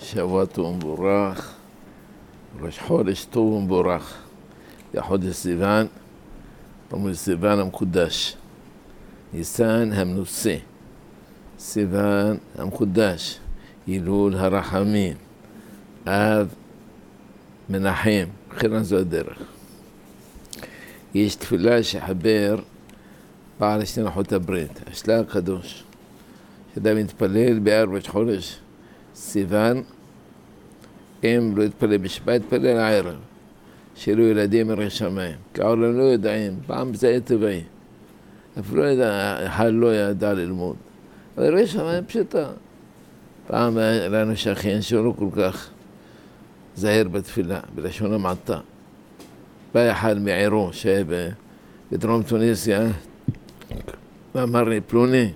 שבוע טוב ומבורך, ראש חודש טוב ומבורך, חודש סיוון, אומרים סיוון המקודש, ניסן המנוסה, סיוון המקודש, הילול הרחמים, אב מנחם, בחירה זו הדרך. יש תפילה שחבר בעל שתי לוחות הברית, השלה הקדוש, שאדם מתפלל בערב ראש חודש סיוון, אם לא יתפלל בשבת, יתפלל הערב, שיהיו ילדים יראי שמיים, כי העולם לא יודעים, פעם זה היה טבעי, אפילו אחד לא ידע ללמוד, אבל יראי שמיים פשוטה. פעם לנו שכן שהוא לא כל כך זהיר בתפילה, בלשון המעטה. בא אחד מעירו שהיה בדרום טוניסיה, ואמר לי, פלוני,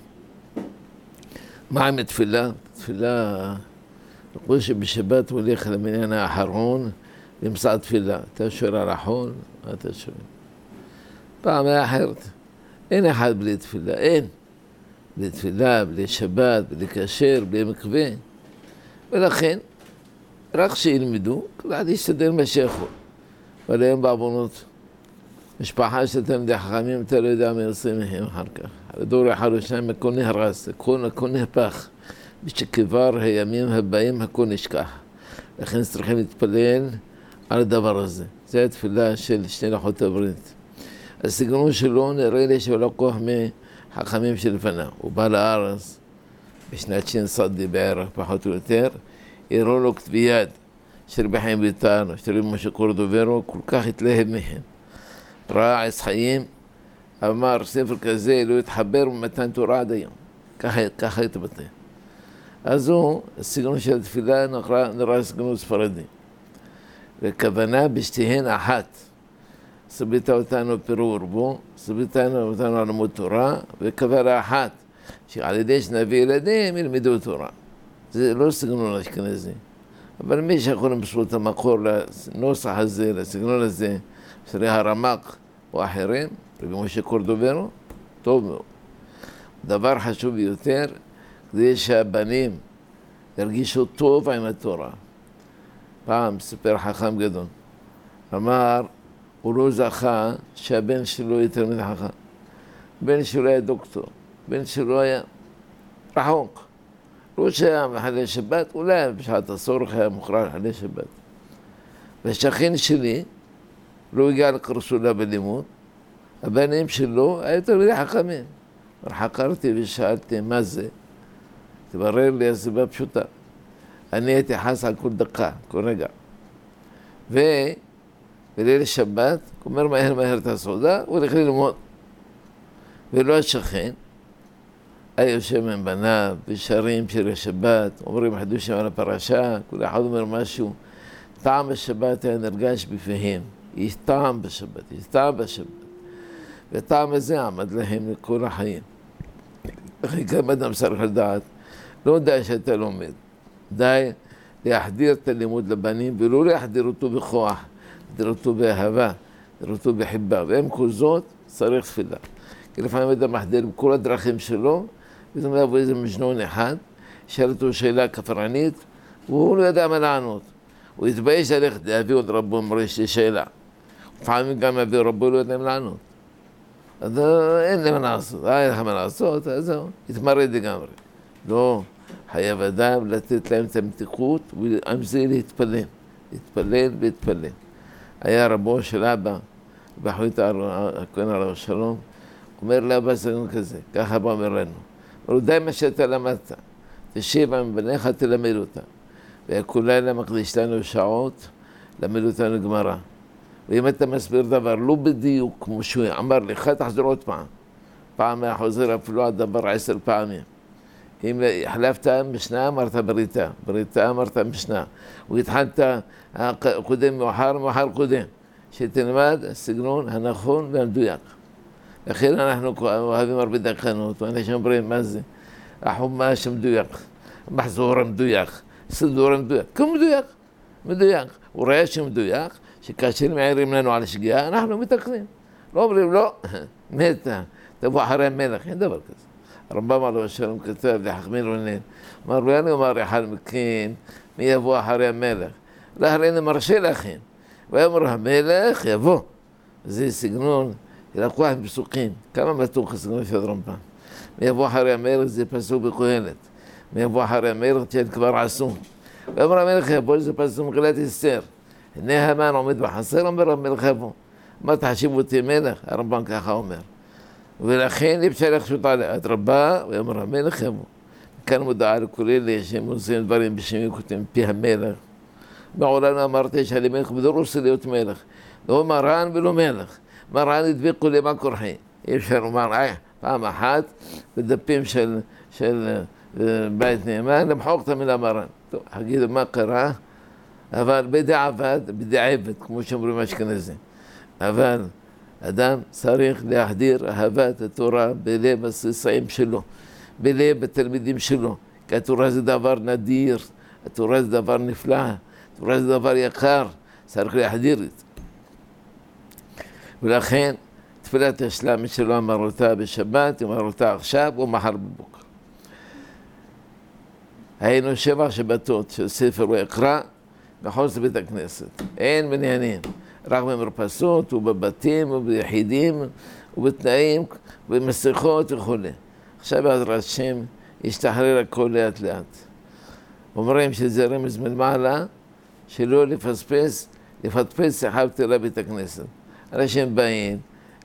מה עם התפילה? תפילה, הוא שבשבת הוא הולך למניין האחרון, למצוא תפילה. אתה שואל על החול? מה אתה שואל? פעם היה אחרת. אין אחד בלי תפילה, אין. בלי תפילה, בלי שבת, בלי כשר, בלי מקווה. ולכן, רק שילמדו, כל אחד יסתדר מה שיכול. אבל היום בעוונות, משפחה של תלמידי חכמים, אתה לא יודע מה עושים מהם אחר כך. הדור אחד או שניים, הכל נהרס, הכל נהפך. ושכבר הימים הבאים הכל נשכח. לכן צריכים להתפלל על הדבר הזה. זו התפילה של שתי לוחות הברית. הסגנון שלו נראה לי שהוא לקוח מחכמים שלפניו. הוא בא לארץ בשנת שינסדי בערך, פחות או יותר, הראו לו כתבי יד של רבי חיים ויטל, של רבי משה קורדוברו, כל כך התלהב מהם. ראה עץ חיים, אמר ספר כזה לא יתחבר במתן תורה עד היום. ככה התבטא. אז הוא, הסגנון של התפילה נראה סגנון ספרדי. וכוונה בשתיהן אחת. סביתה אותנו פירור בו, סביתה אותנו על לימוד תורה, וכוונה אחת, שעל ידי שנביא ילדים ילמדו תורה. זה לא סגנון אשכנזי. אבל מי שיכול למצוא את המקור לנוסח הזה, לסגנון הזה, של הרמ"ק או אחרים, רבי משה קורדוברו, טוב מאוד. דבר חשוב ביותר, זה שהבנים ירגישו טוב עם התורה. פעם סיפר חכם גדול, אמר, הוא לא זכה שהבן שלו יהיה תלמיד חכם. בן שלו היה דוקטור, בן שלו היה רחוק. לא שהיה מחלל שבת, אולי בשעת הצורך היה מוכרח לחלל שבת. והשכן שלי לא הגיע לקרסולה בלימוד, הבנים שלו היו תלמידי חכמים. חקרתי ושאלתי מה זה, תברר לי הסיבה פשוטה. אני הייתי חס על כל דקה, כל רגע. ובליל שבת, הוא אומר מהר את הסעודה, הוא הולך ללמוד. ולא השכן, היה יושב עם בניו, ושרים שירי שבת, אומרים חידושים על הפרשה, כל אחד אומר משהו. טעם בשבת היה נרגש בפיהם. יש טעם בשבת, יש טעם בשבת. והטעם הזה עמד להם לכל החיים. לכן כמה אדם צריך לדעת, לא די שאתה לומד, די להחדיר את הלימוד לבנים, ולא להחדיר אותו בכוח, להחדיר אותו באהבה, להחדיר אותו בחיבה, ועם כל זאת צריך תפילה. כי לפעמים אדם מחדיר בכל הדרכים שלו, וזאת אומרת, איזה מג'נון אחד, שאל אותו שאלה כפרנית, והוא לא ידע מה לענות. הוא התבייש ללכת להביא עוד רבו, אמר יש לי שאלה. לפעמים גם להביא רבו לא יודעים לענות. אז אין לי מה לעשות, אין לך מה לעשות, אז זהו, התמרד לגמרי. לא, חייב אדם לתת להם את המתיקות, ועם זה להתפלל, להתפלל ולהתפלל. היה רבו של אבא, בחוית הכהן עליו השלום, אומר לאבא סגנון כזה, ככה אבא אומר לנו, אבל די מה שאתה למדת, תשיב עם בניך תלמד אותה. וכל לילה מקדיש לנו שעות, למד אותנו גמרא. ואם אתה מסביר דבר לא בדיוק כמו שהוא אמר לך, תחזור עוד פעם. פעם היה חוזר אפילו עד דבר 10 פעמים. אם החלפת משנה, אמרת בריתה. בריתה אמרת משנה. והתחלת קודם מאוחר קודם. שתלמד הסגנון הנכון והמדויק. לכן אנחנו אוהבים הרבה דקנות, ואנשים אומרים מה זה? החומש המדויק, המחזור המדויק, סידור המדויק. כמו מדויק, מדויק. הוא רואה שמדויק, שכאשר מעירים לנו על שגיאה, אנחנו מתקנים. לא אומרים, לא, מתה, תבוא אחרי המלך, אין דבר כזה. הרמב"ם עליו השלום כתב לחכמי רונן, אמר לו, אני אומר אחד מכן, מי יבוא אחרי המלך? לא, הרי אני מרשה לכם. ויאמר המלך יבוא. זה סגנון, לקוח בפסוקים. כמה מתוק הסגנון של הרמב"ם. מי יבוא אחרי המלך זה פסוק בקהלת. מי יבוא אחרי המלך שהם כבר עשו. ויאמר המלך יבוא זה פסוק מגילת אסתר. הנה המן עומד בחצר, אומר המלך יבוא. מה תחשיבו אותי מלך? הרמב"ם ככה אומר. ולכן אי אפשר לחשוב על אדרבה, ויאמר המלך יבוא. כאן מודעה לכל אלה שהם עושים דברים בשמי כותבים פי המלך. מעולם אמרתי שאני מלך בדרוש להיות מלך. לא מרן ולא מלך. מרן הדביקו למה כורחי. אי אפשר לומר, פעם אחת בדפים של בית נאמן, למחוק את המילה מרן. טוב, הגידו מה קרה, אבל בדיעבד, כמו שאומרים אשכנזים. אבל אדם צריך להחדיר אהבת התורה בלב הססעים שלו, בלב התלמידים שלו, כי התורה זה דבר נדיר, התורה זה דבר נפלא, התורה זה דבר יקר, צריך להחדיר את זה. ולכן תפילת השלם שלו אמר אותה בשבת, אמר אותה עכשיו או מחר בבוקר. היינו 7 שבתות של ספר ויקרא מחוץ לבית הכנסת, אין בניינים. רק במרפסות ובבתים וביחידים ובתנאים ובמסכות וכו'. עכשיו בעזרת השם ישתחרר הכל לאט לאט. אומרים שזה רמז מלמעלה שלא לפספס שיחה בטלה בית הכנסת. אנשים באים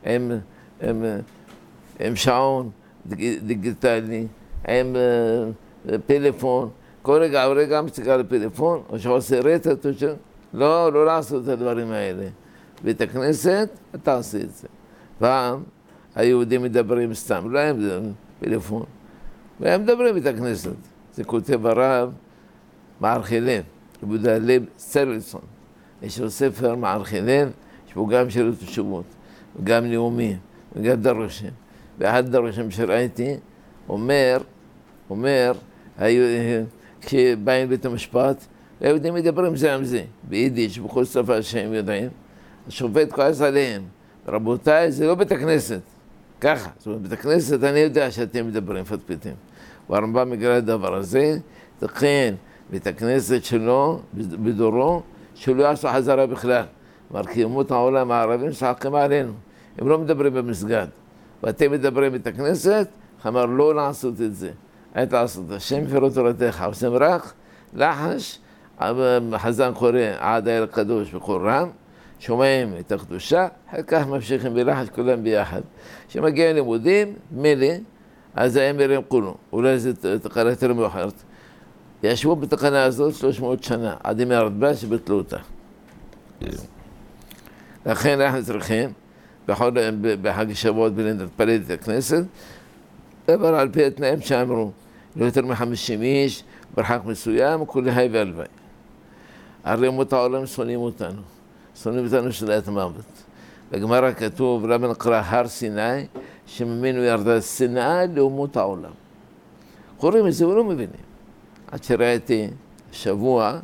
עם שעון דיגיטלי, עם פלאפון, כל רגע או רגע מסתכל לפלאפון או שעושה רטט או לא לעשות את הדברים האלה. בית הכנסת, אתה עושה את זה. פעם, היהודים מדברים סתם, לא הם מדברים פלאפון. והם מדברים בית הכנסת. זה כותב הרב מערכי לב, יהודה לב סרלסון. יש לו ספר מערכי לב, יש בו גם שאלות ותשובות, וגם נאומים, וגם דרושים. ואחד דרושים שראיתי, אומר, כשבאים בית המשפט, היהודים מדברים זה עם זה, ביידיש, בכל שפה שהם יודעים. השופט כועס עליהם. רבותיי, זה לא בית הכנסת. ככה. זאת אומרת, בית הכנסת, אני יודע שאתם מדברים, פטפטים. והרמב"ם מגלה הדבר הזה, תכן בית הכנסת שלו, בדורו, שלא יעשו חזרה בכלל. כי אומות העולם הערבים שחקים עלינו. הם לא מדברים במסגד. ואתם מדברים בית הכנסת, אמר לא לעשות את זה. היית לעשות השם פירו תורתך, עושים רק לחש, חזן קורא עד האל הקדוש בקול רם, שומעים את הקדושה, אחר כך ממשיכים בלחש כולם ביחד. כשמגיעים לימודים, מילא, אז הם מרים כולו, אולי זה תקנה יותר מאוחרת. ישבו בתקנה הזאת 300 שנה, עד ימי הרדב"ש שביטלו אותה. לכן אנחנו צריכים, בחג שבועות להתפלל את הכנסת, אבל על פי התנאים שאמרו, לא יותר מ50 איש, ברחק מסוים, כולי היי והלוואי. הרי אומות העולם שונאים אותנו שלעת מוות. בגמרא כתוב, למה נקרא הר סיני, שממנו ירדה שנאה לאומות העולם. קוראים את זה ולא מבינים. עד שראיתי שבוע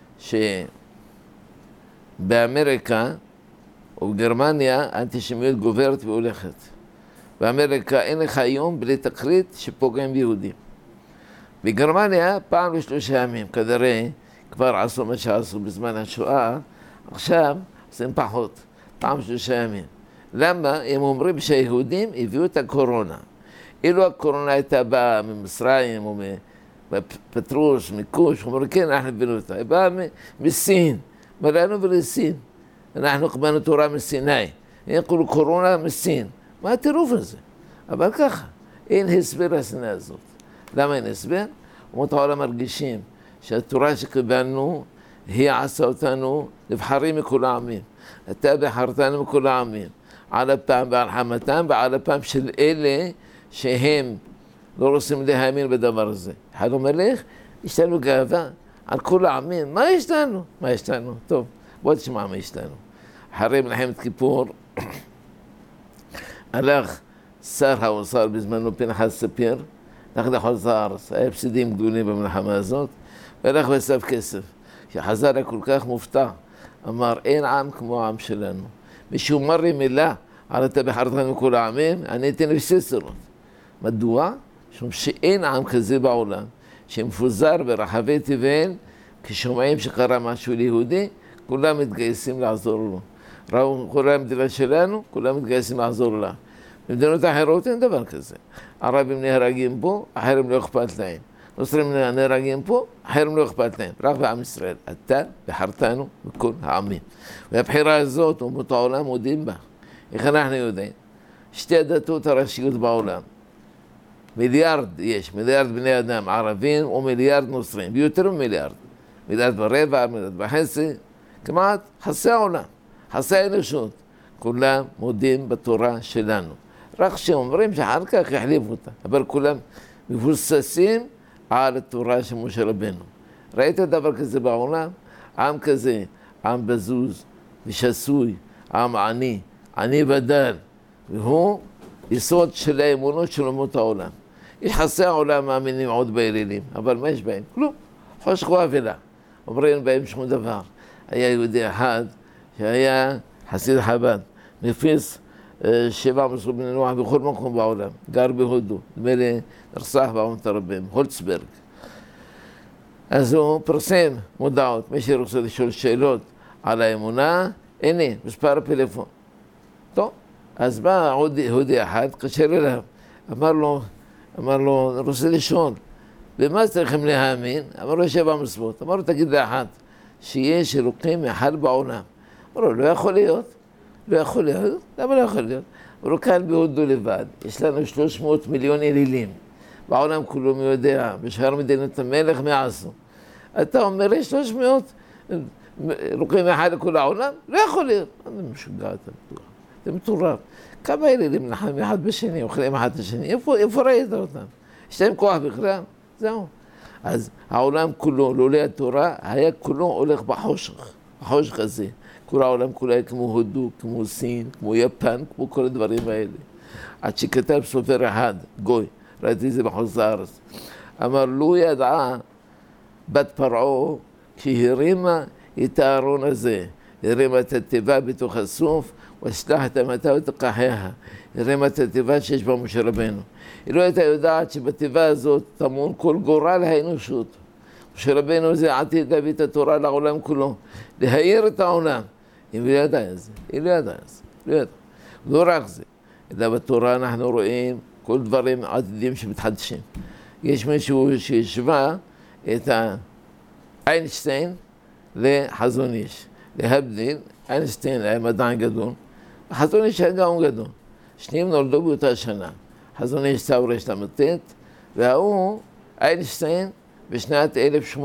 שבאמריקה ובגרמניה האנטישמיות גוברת והולכת. באמריקה אין לך יום בלי תקרית שפוגעים ביהודים. בגרמניה פעם ל3 ימים, כנראה כבר עשו מה שעשו בזמן השואה, עכשיו עושים פחות, פעם 3 ימים. למה? הם אומרים שהיהודים הביאו את הקורונה. אילו הקורונה הייתה באה ממצרים או מפטרוס, מכוש, אומרים כן, אנחנו הבאנו אותה. היא באה מסין, מראינו ולסין. אנחנו קבלנו תורה מסיני. הם קוראים קורונה מסין. מה הטירוף הזה? אבל ככה, אין הסבר לשנאה הזאת. למה אין הסבר? אומות העולם מרגישים שהתורה שקיבלנו, היא עשה אותנו נבחרים מכל העמים. אתה בחרתנו מכל העמים. על הפעם ועל חמתם ועל הפעם של אלה שהם לא רוצים להאמין בדבר הזה. אחד אומר לך, יש לנו גאווה על כל העמים. מה יש לנו? מה יש לנו? טוב, בוא תשמע מה יש לנו. אחרי מלחמת כיפור, הלך שר האוצר בזמנו פנחס ספיר, הלך לחוץ לארץ, היה הפסידים גדולים במלחמה הזאת, והלך ואסף כסף. כשחזר היה כל כך מופתע, אמר, אין עם כמו העם שלנו. מישהו אמר לי מילה, על אתה בחרתנו מכל העמים, אני אתן לי סיסרות. מדוע? משום שאין עם כזה בעולם, שמפוזר ברחבי תבל, כששומעים שקרה משהו ליהודי, כולם מתגייסים לעזור לו. ראו כל המדינה שלנו, כולם מתגייסים לעזור לה. במדינות אחרות אין דבר כזה. ערבים נהרגים פה, אחרים לא אכפת להם. נוצרים נהרגים פה, אחרים לא אכפת להם. רק בעם ישראל. אתה בחרתנו בכל העמים. והבחירה הזאת, אומות העולם מודים בה. איך אנחנו יודעים? שתי הדתות הראשיות בעולם. מיליארד יש, מיליארד בני אדם ערבים ומיליארד נוצרים. ויותר ממיליארד. מיליארד ורבע, מיליארד וחצי. כמעט חצי העולם. חצי האנושות. כולם מודים בתורה שלנו. רק שאומרים שאחר כך יחליפו אותה. אבל כולם מבוססים על התורה של משה רבנו. ראית דבר כזה בעולם? עם כזה, עם בזוז ושסוי, עם עני, עני ודל. והוא יסוד של האמונות של אומות העולם. יחסי העולם מאמינים עוד באלילים, אבל מה יש בהם? כלום. חושך ואבלה. אומרים בהם שום דבר. היה יהודי אחד שהיה חסיד חב"ד, מפיץ 700 בני נוח בכל מקום בעולם, גר בהודו, נדמה לי נרצח בעונות הרבים, הולצברג. אז הוא פרסם מודעות, מי שרוצה לשאול שאלות על האמונה, הנה, מספר הפלאפון. טוב, אז בא עוד יהודי אחד, קשר אליו, אמר לו, אני רוצה לשאול, במה צריכים להאמין? אמר לו 7 מצוות. אמר לו, תגיד לאחד, שיש אלוקים אחד בעולם. אמר לו, לא יכול להיות. לא יכול להיות? למה לא יכול להיות? אבל כאן בהודו לבד, יש לנו 300 מיליון אלילים. בעולם כולו מי יודע, בשאר מדינת המלך מעשו. אתה אומר, יש 300 אלוקים אחד לכל העולם? לא יכול להיות. אני משוגע, זה מטורף. כמה אלילים נחם אחד בשני, אוכלים אחד בשני, איפה ראית אותם? יש להם כוח בכלל? זהו. אז העולם כולו, לולא התורה, היה כולו הולך בחושך. החושך הזה. כל העולם כולו היה כמו הודו, כמו סין, כמו יפן, כמו כל הדברים האלה. עד שכתב סופר אחד, גוי, ראיתי את זה בחוץ לארץ. אמר, לא ידעה בת פרעה כשהרימה את הארון הזה. הרימה את התיבה בתוך הסוף, ושלח את המטה ותקחיה. הרימה את התיבה שיש בה משה רבנו. היא לא הייתה יודעת שבתיבה הזאת טמון כל גורל האנושות. משה רבנו זה עתיד להביא את התורה לעולם כולו, להאיר את העולם. היא לא ידעה את זה, לא ידעה. לא רק זה, אלא בתורה אנחנו רואים כל דברים עתידים שמתחדשים. יש מישהו שהשווה את איינשטיין לחזון איש. להבדיל, איינשטיין היה מדען גדול, חזון איש היה גאון גדול. שניהם נולדו באותה שנה. חזון איש תרל"ט, והוא, איינשטיין, בשנת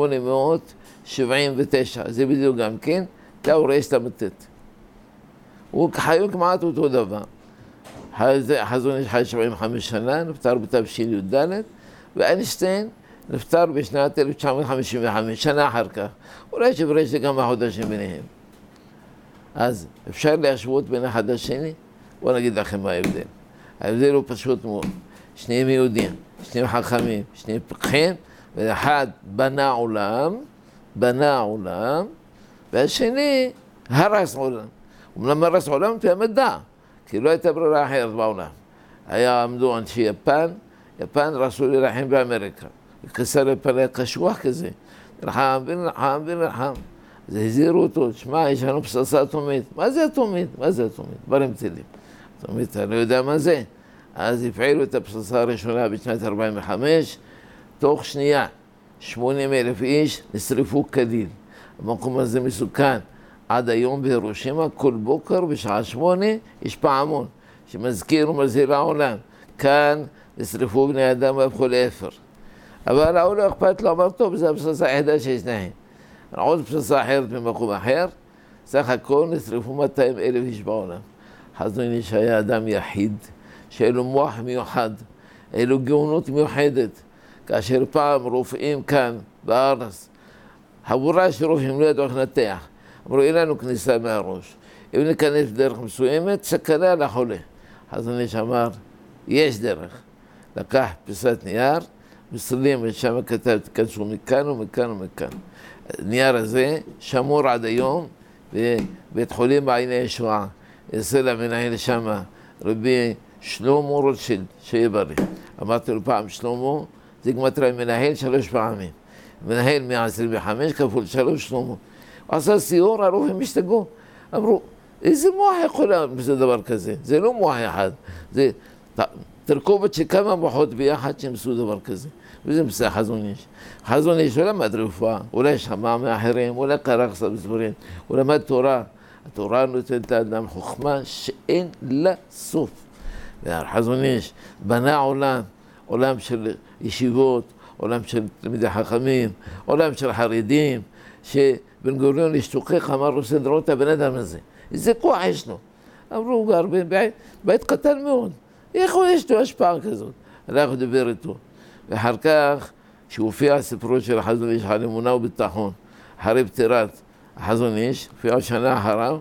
1879, זה בדיוק גם כן, תרל"ט. הוא חיו כמעט אותו דבר. חזון איש חי 75 שנה, נפטר בתשי"ד, ואיינשטיין נפטר בשנת 1955, שנה אחר כך. אולי שברש זה כמה חודשים ביניהם. אז אפשר להשוות בין אחד לשני? בואו נגיד לכם מה ההבדל. ההבדל הוא פשוט מאוד. שניהם יהודים, שניהם חכמים, שניהם פקחים, ואחד בנה עולם, והשני הרס עולם. אומנם הרס עולם זה המדע, כי לא הייתה ברירה אחרת בעולם. עמדו אנשי יפן רצו להילחם באמריקה. וקיסר יפן היה קשוח כזה, נלחם. אז הזהירו אותו, שמע, יש לנו פצצה אטומית. מה זה אטומית? דברים טילים. אטומית, אני לא יודע מה זה. אז הפעילו את הפצצה הראשונה בשנת 45, תוך שנייה 80,000 איש נשרפו כליל. המקום הזה מסוכן. עד היום בהירושימה, כל בוקר בשעה 8 יש פעמון שמזכיר ומזהיר העולם. כאן נשרפו בני אדם והפכו לאפר. אבל ההוא לא אכפת לו, אמר טוב, זה הפצצה היחידה שיש להם. עוד פצצה אחרת במקום אחר, סך הכל נשרפו 200,000 איש בעולם. חזון איש היה אדם יחיד, שהיה לו מוח מיוחד, היה לו גאונות מיוחדת. כאשר פעם רופאים כאן בארץ, חבורה של רופאים לא ידעו איך לנתח, אמרו, אין לנו כניסה מהראש. אם ניכנס בדרך מסוימת, סכנה לחולה. חזון איש אמר, יש דרך. לקח פיסת נייר, מסלים ושם כתב, תכנסו מכאן ומכאן ומכאן. הנייר הזה שמור עד היום בבית חולים בעיני ישועה. אצל המנהל שמה, רבי שלמה רוטשילד, שיהיה בריא. אמרתי לו פעם, שלמה, זה גמטרי מנהל 3 פעמים. מנהל 125 כפול 3 שלמה. הוא עשה סיור, הרופאים השתגעו. אמרו, איזה מוח יכול לעשות דבר כזה? זה לא מוח אחד, זה תרכובת של כמה מוחות ביחד שעשו דבר כזה. וזה מסע חזון איש. חזון איש הוא למד רפואה, אולי שמע מאחרים, אולי קרא קצת בספרים, הוא למד תורה. התורה נותנת לאדם חוכמה שאין לה סוף. והחזון איש בנה עולם של ישיבות, עולם של תלמידי חכמים, עולם של חרדים, שבן גוריון השתוכח, אמר לו סדרות את הבן אדם הזה. איזה כוח יש לו. אמרו, הוא גר בבית קטן מאוד. איך הוא יש לו השפעה כזאת? הלך לדבר איתו. ואחר כך, כשהופיע הספרות של החזון איש על אמונה וביטחון, אחרי פטירת החזון איש, הופיע שנה אחריו,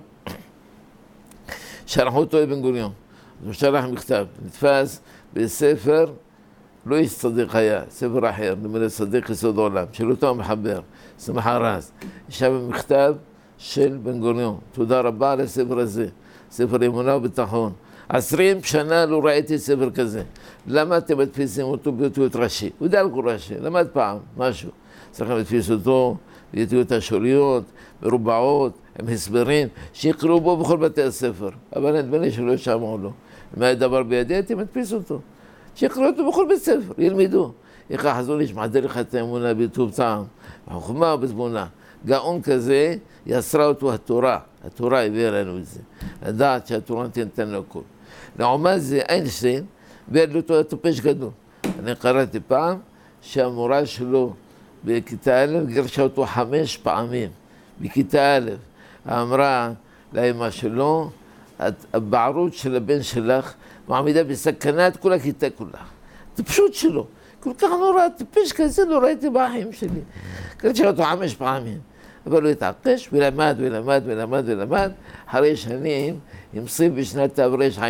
שלחו אותו לבן גוריון. הוא שלח מכתב, נתפס בספר, לא איש צדיק היה, ספר אחר, נדמה לי צדיק יסוד עולם, של אותו המחבר, שמחה רז. יש שם מכתב של בן גוריון, תודה רבה על הספר הזה, ספר אמונה וביטחון. 20 שנה לא ראיתי ספר כזה. למה אתם מדפיסים אותו באותיות ראשי? הוא יודע על כל ראשי, למד פעם, משהו. צריכים לדפיס אותו באותיות השוריות, מרובעות, עם הסברים, שיקראו בו בכל בתי הספר. אבל נדמה לי שלא שמעו לו. אם היה דבר בידי, הייתי מדפיס אותו. שיקראו אותו בכל בית ספר, ילמדו. איך החזון איש מעדר לך את האמונה בטוב טעם, בחוכמה ובתבונה. גאון כזה יסרה אותו התורה. התורה הביאה לנו את זה. לדעת שהתורה תנתן לו הכל. לעומת זה, איינשטיין, ביד לו טיפש גדול. אני קראתי פעם שהמורה שלו בכיתה א' גירשה אותו 5 פעמים. בכיתה א', אמרה לאמא שלו, הבערות של הבן שלך מעמידה בסכנה את כל הכיתה כולה. טיפשות שלו. כל כך נורא, טיפש כזה לא ראיתי בחיים שלי. גירשה אותו 5 פעמים. אבל הוא התעקש ולמד ולמד ולמד ולמד. אחרי שנים המשיג בשנת תרע"ה,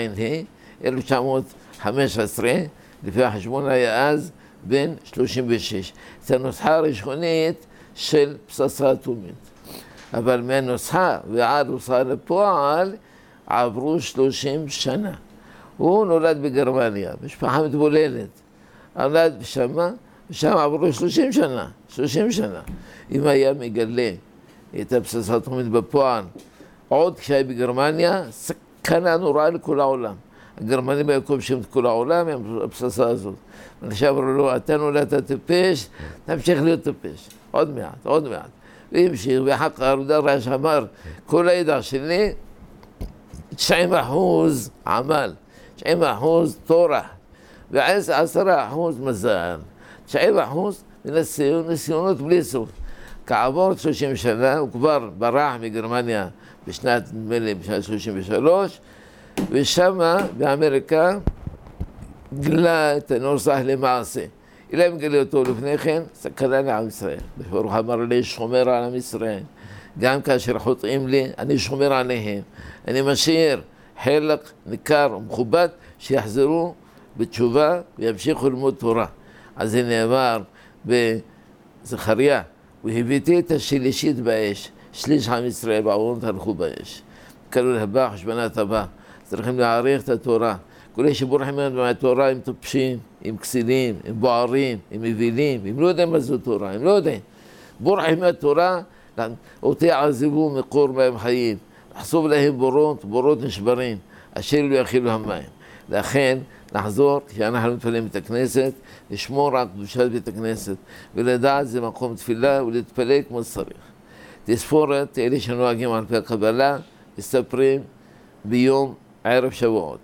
1915, לפי החשבון היה אז בן 36. את הנוסחה הראשונית של פצצה אטומית. אבל מהנוסחה ועד הוצאה לפועל עברו 30 שנה. הוא נולד בגרמניה, משפחה מתבוללת. נולד ושם עברו 30 שנה. 30 שנה. אם היה מגלה את הפצצה אטומית בפועל, עוד כשהיה בגרמניה, סכנה נוראה לכל העולם. הגרמנים היו כובשים את כל העולם עם הפצצה הזאת. עכשיו אמרו לו, אתה נולדת טיפש, תמשיך להיות טיפש. עוד מעט, עוד מעט. והמשיך, ואחר כך הרדרש אמר, כל הידע שלי, 90% עמל, 90% תורה, ו10% מזל. 90% ניסיונות בלי סוף. כעבור 30 שנה, הוא כבר ברח מגרמניה בשנת, נדמה לי, בשנת 33, ושמה, באמריקה, גילה את הנוסח למעשה. אלא אם גילה אותו לפני כן, סכנה לעם ישראל. ברוך אמר לי, שומר על עם ישראל. גם כאשר חוטאים לי, אני שומר עליהם. אני משאיר חלק ניכר ומכובד שיחזרו בתשובה וימשיכו ללמוד תורה. אז זה נאמר בזכריה, והביאתי את השלישית באש, שליש עם ישראל בעוונות הלכו באש. קראו הבא, חשבונת הבא. צריכים להעריך את התורה. כולי שבורחים מהתורה הם טופשים, הם כסילים, הם בוערים, הם מבינים, הם לא יודעים מה זו תורה, הם לא יודעים. בורחים מהתורה, אותי עזבו מקור מים חיים. לחשוף להם בורות, בורות נשברים, אשר לא יכילו המים. לכן נחזור, כשאנחנו מתפללים בית הכנסת, לשמור על קדושת בית הכנסת, ולדעת זה מקום תפילה ולהתפלל כמו שצריך. תספורת, אלה שנוהגים על פי הקבלה, מספרים ביום ערב שבועות.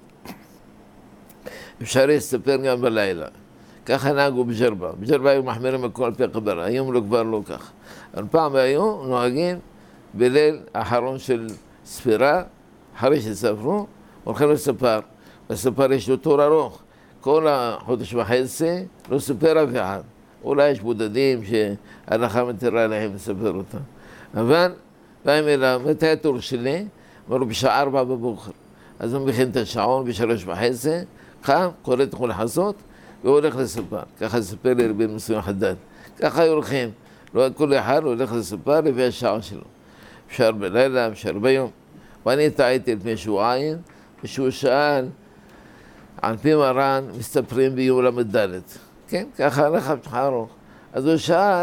אפשר להסתפר גם בלילה. ככה נהגו בג'רבה. בג'רבה היו מחמירים הכל על פי הקבלה, היום כבר לא כך. אבל פעם היו נוהגים בליל האחרון של ספירה, אחרי שספרו, הולכים לספר. בספר יש לו תור ארוך. כל החודש וחצי לא ספר אף אחד. אולי יש בודדים שההלכה מתירה להם לספר אותם. אבל באים אליו, מתי התור שלי? אמרו בשעה 4 בבוקר. אז הוא מכין את השעון ב3:30, קם, קורא את כל חסות, והוא הולך לספר. ככה ספר לי רבי מסוים חדד. ככה הולכים. לא כל אחד הולך לספר לפי השעה שלו. אפשר בלילה, אפשר ביום. ואני טעיתי לפני שבועיים, ושהוא שאל, על פי מרן מסתפרים ביום ל"ד. כן, ככה הלכה בשולחן ערוך. אז הוא שאל,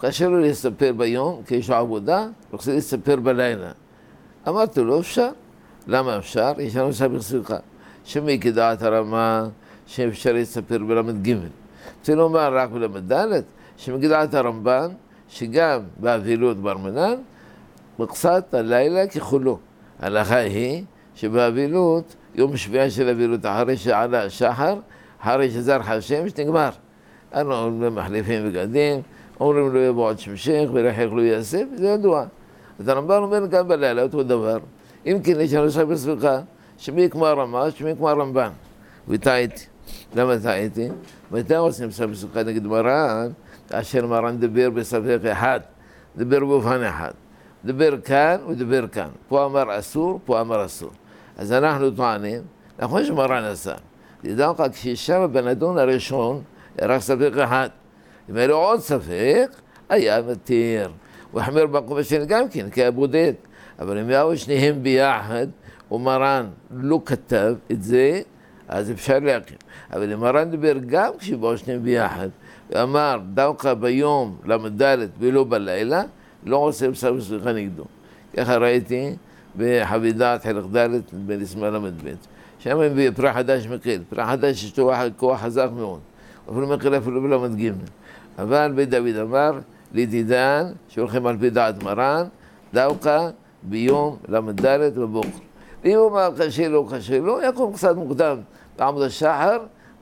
קשה לו להסתפר ביום, כי יש לו עבודה, רוצה להסתפר בלילה. אמרתי לו, אפשר. למה אפשר? יש לנו סבך סליחה. שמי כדעת הרמה, שאפשר להסתפר בלמד ג'. רוצה לומר רק בלמד ד', שמכדעת הרמב"ן, שגם באבילות ברמנן, מקצת הלילה ככולו. ההלכה היא שבאבילות, יום שביעה של אבילות, אחרי שעלה השחר, אחרי שזרח השמש, נגמר. אנו מחליפים בגדים, אומרים לא יבוא עד שמשך ולחק לא יאסף, זה ידוע. אז הרמב"ן אומר גם בלילה אותו דבר. אם כן יש לנו סבך סליחה, שמי כמו הרמ"ש, שמי כמו הרמב"ן. וטעיתי. למה טעיתי? מתי עושים סבך סליחה נגד מרן? כאשר מרן דבר בסבך אחד, דבר באופן אחד. דבר כאן ודבר כאן. פה אמר אסור, פה אמר אסור. אז אנחנו טוענים, נכון שמרן עשה. תדע לך, כשישב בנדון הראשון, רק ספק אחד. אם היה לו עוד ספק, היה מתיר. הוא החמיר במקום השני גם כן, כי היה בודד. אבל אם היו שניהם ביחד, ומרן לא כתב את זה, אז אפשר להקים. אבל אם מרן דיבר גם כשבאו שניהם ביחד, ואמר דווקא ביום למד ולא בלילה, לא עושה סבך סליחה נגדו. ככה ראיתי בחבידת חלק ד' בנשמע למד ב'. שם הם בפרח חדש מקל. פרח חדש יש לו כוח חזק מאוד. אפילו מקל אפילו בלמד ג'. אבל בית דוד אמר, לידידן, שהולכים על פי דעת מרן, דווקא ביום למד ד' בבוקר. ואם הוא אמר קשה לו, קשה לו, יקום קצת מוקדם בעמוד השחר,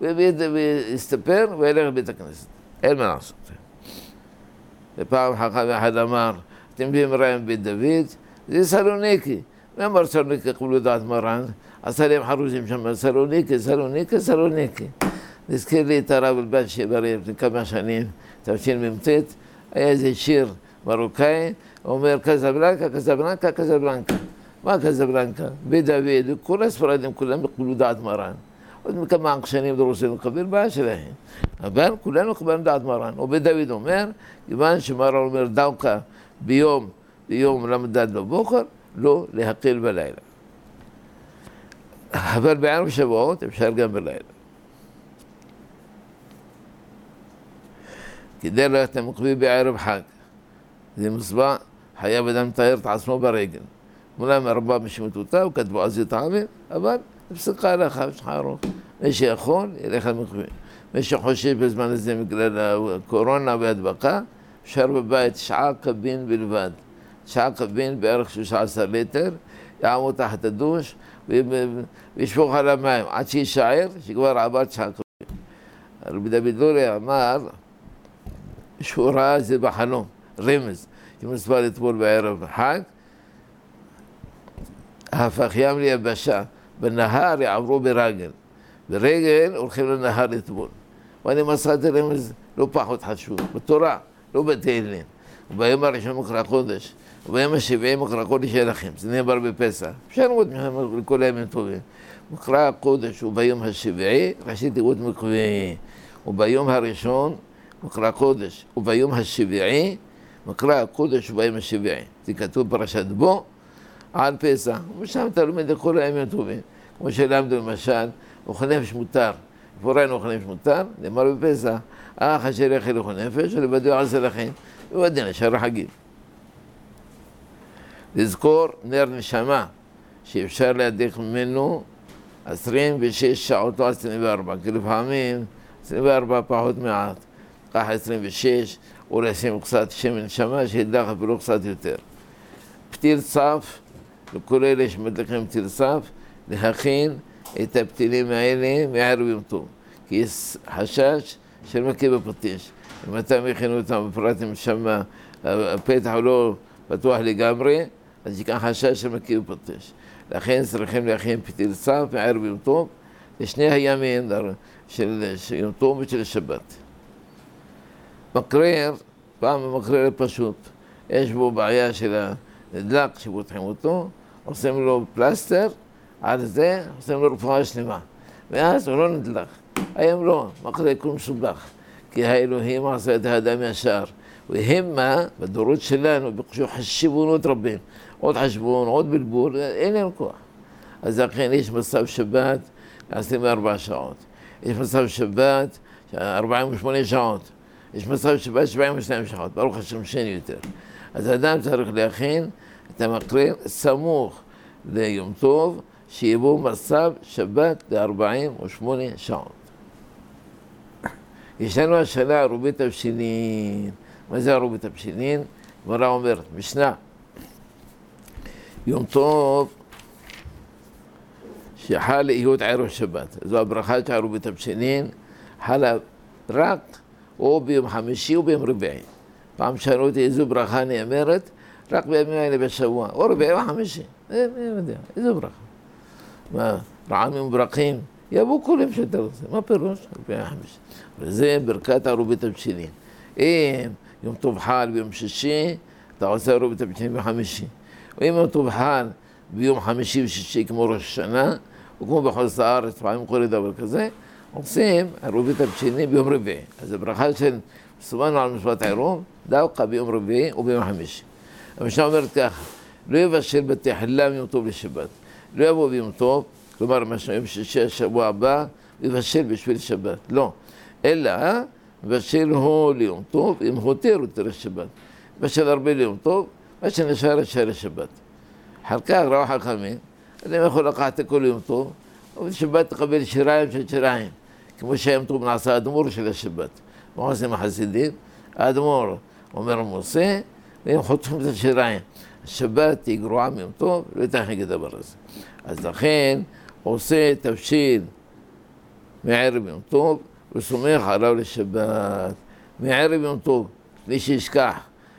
ויסתפר וילך לבית הכנסת. אין מה לעשות. ופעם חכם אחד אמר, אתם מביאים רעיון בית דוד, זה סלוניקי. מי אמר סלוניקי קבלו דעת מרן? עשה להם חרוזים שם, סלוניקי, סלוניקי, סלוניקי. נזכיר לי את הרב אלבן שברי לפני כמה שנים, תשמ"ט, היה איזה שיר מרוקאי, הוא אומר קזבלנקה, קזבלנקה, קזבלנקה. מה קזבלנקה? בית דוד, כל הספרדים כולם קבלו דעת מרן. עוד מכמה שנים דורסים לקבל בעיה שלהם. אבל כולנו קבלנו דעת מרן. ובית דוד אומר, כיוון שמרן אומר דווקא ביום למד בבוקר, לא להקל בלילה. אבל בערב שבועות אפשר גם בלילה. כדי ללכת למקווה בערב חג. זה מוסבר, חייב אדם לתאר את עצמו ברגל. מולם הרבה משמעותותיו, כתבו אז יתעמל, אבל הפסקה לך, יש לך ארוך. מי שיכול, ילך למקווה. מי שחושב בזמן הזה בגלל הקורונה והדבקה, אפשר בבית 9 קבין בלבד. 9 קבין בערך 16 ליטר, יעמוד תחת הדוש וישפוך על המים עד שישאר, שכבר עבר 9 קבין. רבי דוד לורי אמר שהוא ראה את זה בחלום, רמז, שמספר אתמול בערב חג, הפך ים ליבשה, בנהר יעברו ברגל. ברגל הולכים לנהר לטבול. ואני מצאתי רמז לא פחות חשוב, בתורה, לא בתהילים. וביום הראשון מקרא קודש, וביום השבעי מקרא קודש שלכם, זה נאמר בפסח. אפשר לראות לכל הימים טובים. מקרא קודש וביום השבעי, ראשית תיבות מקווה. וביום הראשון מקרא קודש, וביום השבעי מקרא קודש וביום השבעי. זה כתוב פרשת בו על פסח, ושם אתה לומד לכל הימים טובים. כמו שלמדו למשל, אוכל נפש מותר. פורענו אוכל נפש מותר, נאמר בפסח, אך אשר יאכל אוכל נפש, ולבדו על זרחים, ובדין השאר החגים. לזכור נר נשמה, שאפשר להדליק ממנו 26 שעות, לא 24, כי לפעמים 24 פחות מעט, ככה 26, או לשים קצת שמן נשמה, שידלק אפילו קצת יותר. פתיל צף, לכל אלה שמדליקים פתיל צף, להכין את הפתילים האלה מערב יום טוב, כי יש חשש של מכה בפטיש. אם אתה מכין אותם בפרט עם שמה, הפתח לא פתוח לגמרי, אז יש כאן חשש של מכה בפטיש. לכן צריכים להכין פתיל צף מערב יום טוב, לשני הימים של יום טוב ושל שבת. מקרר, פעם המקרר פשוט, יש בו בעיה של הדלק שפותחים אותו, עושים לו פלסטר, על זה עושים לו רפואה שלמה, ואז הוא לא נדלק. היום לא, מקרר כלום מסובך, כי האלוהים עשה את האדם ישר. והם מה? בדורות שלנו ביקשו חשבונות רבים, עוד חשבון, עוד בלבול, אין להם כוח. אז לכן יש מצב שבת 24 שעות, יש מצב שבת 48 שעות, יש מצב שבת 72 שעות, ברוך השם שאין יותר. אז האדם צריך להכין את המקרר סמוך ליום טוב, שיבוא מצב שבת ל-48 שעות. יש לנו השאלה ערובי תבשילין. מה זה ערובי תבשילין? גמרא אומרת, משנה, יום טוב שחל להיות ערב שבת. זו הברכה של ערובי תבשילין, חלה רק או ביום חמישי או ביום רביעי. פעם שאלו אותי איזו ברכה נאמרת, רק בימים האלה בשבוע, או רביעי או חמישי. איזו ברכה. מה, רעמים וברכים? יבוא כולם שאתה רוצה. מה פירוש? רביעי חמישי. וזה ברכת ערובי תבשילין. אם יום טוב חל ביום שישי, אתה עושה ערובי תבשילין בחמישי. ואם יום טוב חל ביום חמישי ושישי כמו ראש השנה, או כמו בחוץ לארץ, פעמים קורה דבר כזה, עושים ערובי תבשילין ביום רביעי. אז הברכה של סומנו על מצוות עירוב, דווקא ביום רביעי וביום חמישי. המשנה אומרת ככה, לא יבשל בתחילה מיום טוב לשבת. לא יבוא ביום טוב, כלומר, יום שישי השבוע הבא, יבשל בשביל שבת. לא. אלא, מבשל הוא ליום טוב, אם הותר לשבת. מבשל הרבה ליום טוב, מה שנשאר לשבת. אחר כך ראו חכמים, אדם יכול לקחת כל יום טוב, ובשבת תקבל שיריים של שיריים, כמו שהיום טוב נעשה האדמו"ר של השבת. מה עושים החסידים? האדמו"ר אומר מוסה, והם חותכים את השיריים. השבת היא גרועה מיום טוב, לא יתכן כדבר הזה. אז לכן עושה תבשיל מערב יום טוב, וסומך עליו לשבת. מערב יום טוב, מי שישכח,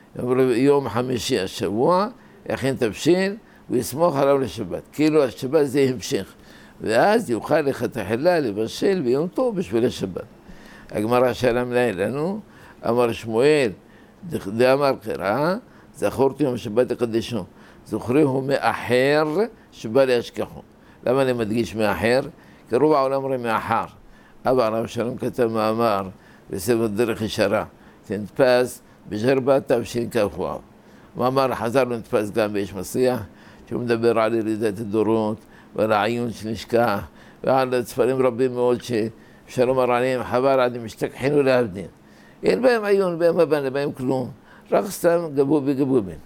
יום חמישי השבוע, יכין תבשיל, ויסמוך עליו לשבת. כאילו השבת זה המשך. ואז יוכל לכתחילה לבשל ביום טוב בשביל השבת. הגמרא שאלה מנהל לנו, אמר שמואל, דאמר קרא, זכורתי יום שבת לקדשו. זוכריהו מאחר שבא להשכחו. למה אני מדגיש מאחר? כי רוב העולם רואה מאחר. אבא הרב שלום כתב מאמר בספר דרך ישרה, שנתפס בג'רבה תבשין כ"ו. מאמר חזר ונתפס גם באיש מסיח, שהוא מדבר על ירידת הדורות ועל העיון שנשכח ועל ספרים רבים מאוד שאפשר לומר עליהם חבל עד הם משתכחינו להבדין. אין בהם עיון, בהם הבן, בהם כלום, רק סתם גבובי,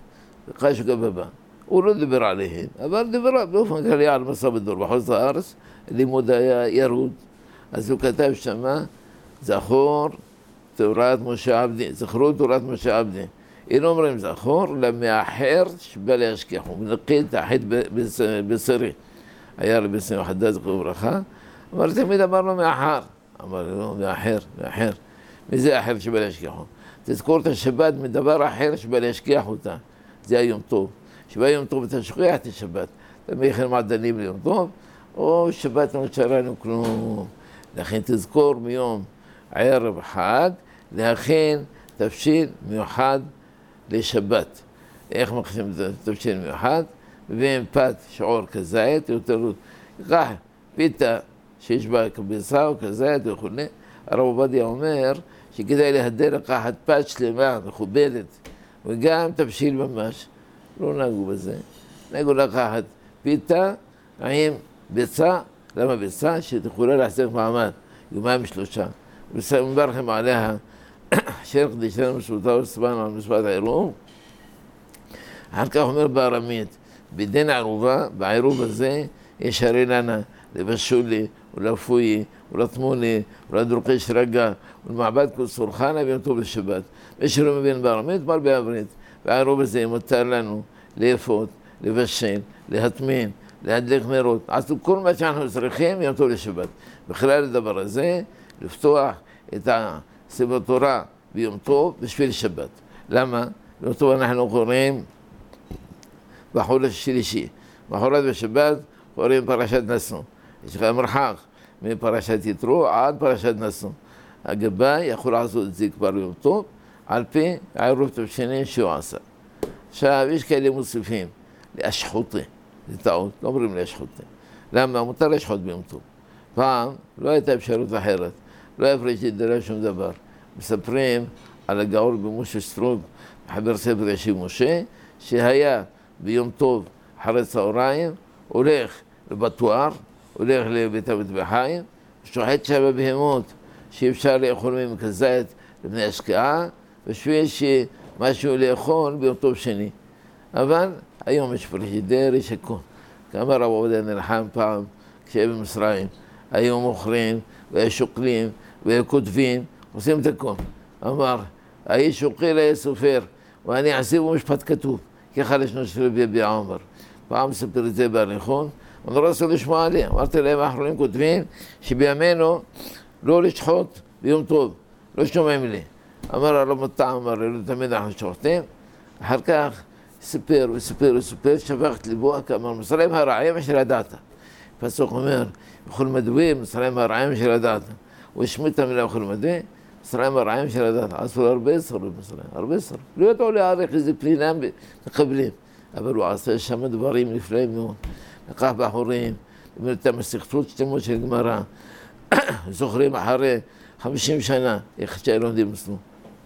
קש גבבה. הוא לא דיבר עליהם, אבל דיבר באופן כללי על מסע בדור. בחוץ לארץ לימוד היה ירוד, אז הוא כתב שמה, זכור תורת משה עבדי, זכרו תורת משה עבדי. אין אומרים זכור, למאחר שבא להשכחו, מנקד תחת בשרי. היה רבי סמי חדד זכרו וברכה, אמר תמיד אמרנו מאחר. אמר לא, מאחר. מי זה אחר שבא להשכחו? תזכור את השבת מדבר אחר שבא להשכח אותה. זה היום טוב. שבא יום טוב אתה שוכח את השבת. אתה מייחל מעדנים ליום טוב, או שבת לא נשארנו כלום. לכן תזכור מיום ערב חג, להכין תבשיל מיוחד לשבת. איך מכינים תבשיל מיוחד? מביאים פת שעור כזית, יותר כך פיתה שיש בה כביסה או כזית וכו'. הרב עובדיה אומר שכדאי להדר לקחת פת שלמה, מכובדת, וגם תבשיל ממש. לא נהגו בזה. נהגו לקחת פיתה עם ביצה. למה ביצה? שתכולה להחזיק מעמד יומיים שלושה. ומברכים עליה אשר קדישנו משמעותה וסבנו על מצוות העירוב. אחר כך אומר בארמית, בדין ערובה, בעירוב הזה יש הרי לנה לבשולי ולפויי ולתמוני ולדרוקש רגע ולמעבד כל סורחנה ביום טוב לשבת. מי שלא מבין בארמית, אמר בעברית. והעירוב הזה מותר לנו לאפות, לבשל, להטמין, להדליק נרות. עשו כל מה שאנחנו צריכים יום טוב לשבת. בכלל הדבר הזה, לפתוח את ספר תורה ביום טוב בשביל שבת. למה? ביום טוב אנחנו קוראים בחודש השלישי. בחודש בשבת קוראים פרשת נשוא. יש לך מרחק מפרשת יתרו עד פרשת נשוא. הגבאי יכול לעשות את זה כבר ביום טוב, על פי העירוב תבשילין שהוא עשה. עכשיו, יש כאלה מוסיפים להשחותי. זה טעות, לא אומרים להשחותי. למה? מותר לשחוט ביום טוב. פעם לא הייתה אפשרות אחרת. לא היה פריש להתדרש שום דבר. מספרים על הגאור במשה סטרוג, מחבר ספר ישיב משה, שהיה ביום טוב אחרי צהריים, הולך לבטואר, הולך לבית המטבחיים, שוחט שם בהמות שאי אפשר לאכול מהם כזית, לפני השקעה, בשביל שמשהו לאכול ביום טוב שני. אבל היום יש פריג'ידר, יש הכל. כמה רב עובדיה נלחם פעם כשהיה במצרים, היו מוכרים, והיו שוקלים, והיו כותבים, עושים את הכל. אמר, האיש שוקל היה סופר, ואני אעשה בו משפט כתוב, ככה לשנות של רבי אבי עומר. פעם ספר את זה בהליכון, אני לא רצו לשמוע עליה. אמרתי להם, האחרונים כותבים שבימינו לא לשחוט ביום טוב, לא שומעים לי. אמר הרב מטע, אמר, לא תמיד אנחנו שוחטים. אחר כך סיפר וסיפר, שפך את ליבו, אמר, מצרים הרעים אשר ידעת. פסוק אומר, בכל מדווי, מצרים הרעים אשר ידעת. הוא השמיט את המילה בכל מדווי, מצרים הרעים אשר ידעת. עשו לו הרבה שרות במצרים, הרבה שרות. לא ידעו להעריך איזה פנינה מקבלים. אבל הוא עשה שם דברים נפלאים מאוד. לקח בחורים, את המסכתות שלמות של גמרא. זוכרים אחרי 50 שנה, איך שהיו לומדים אצלו.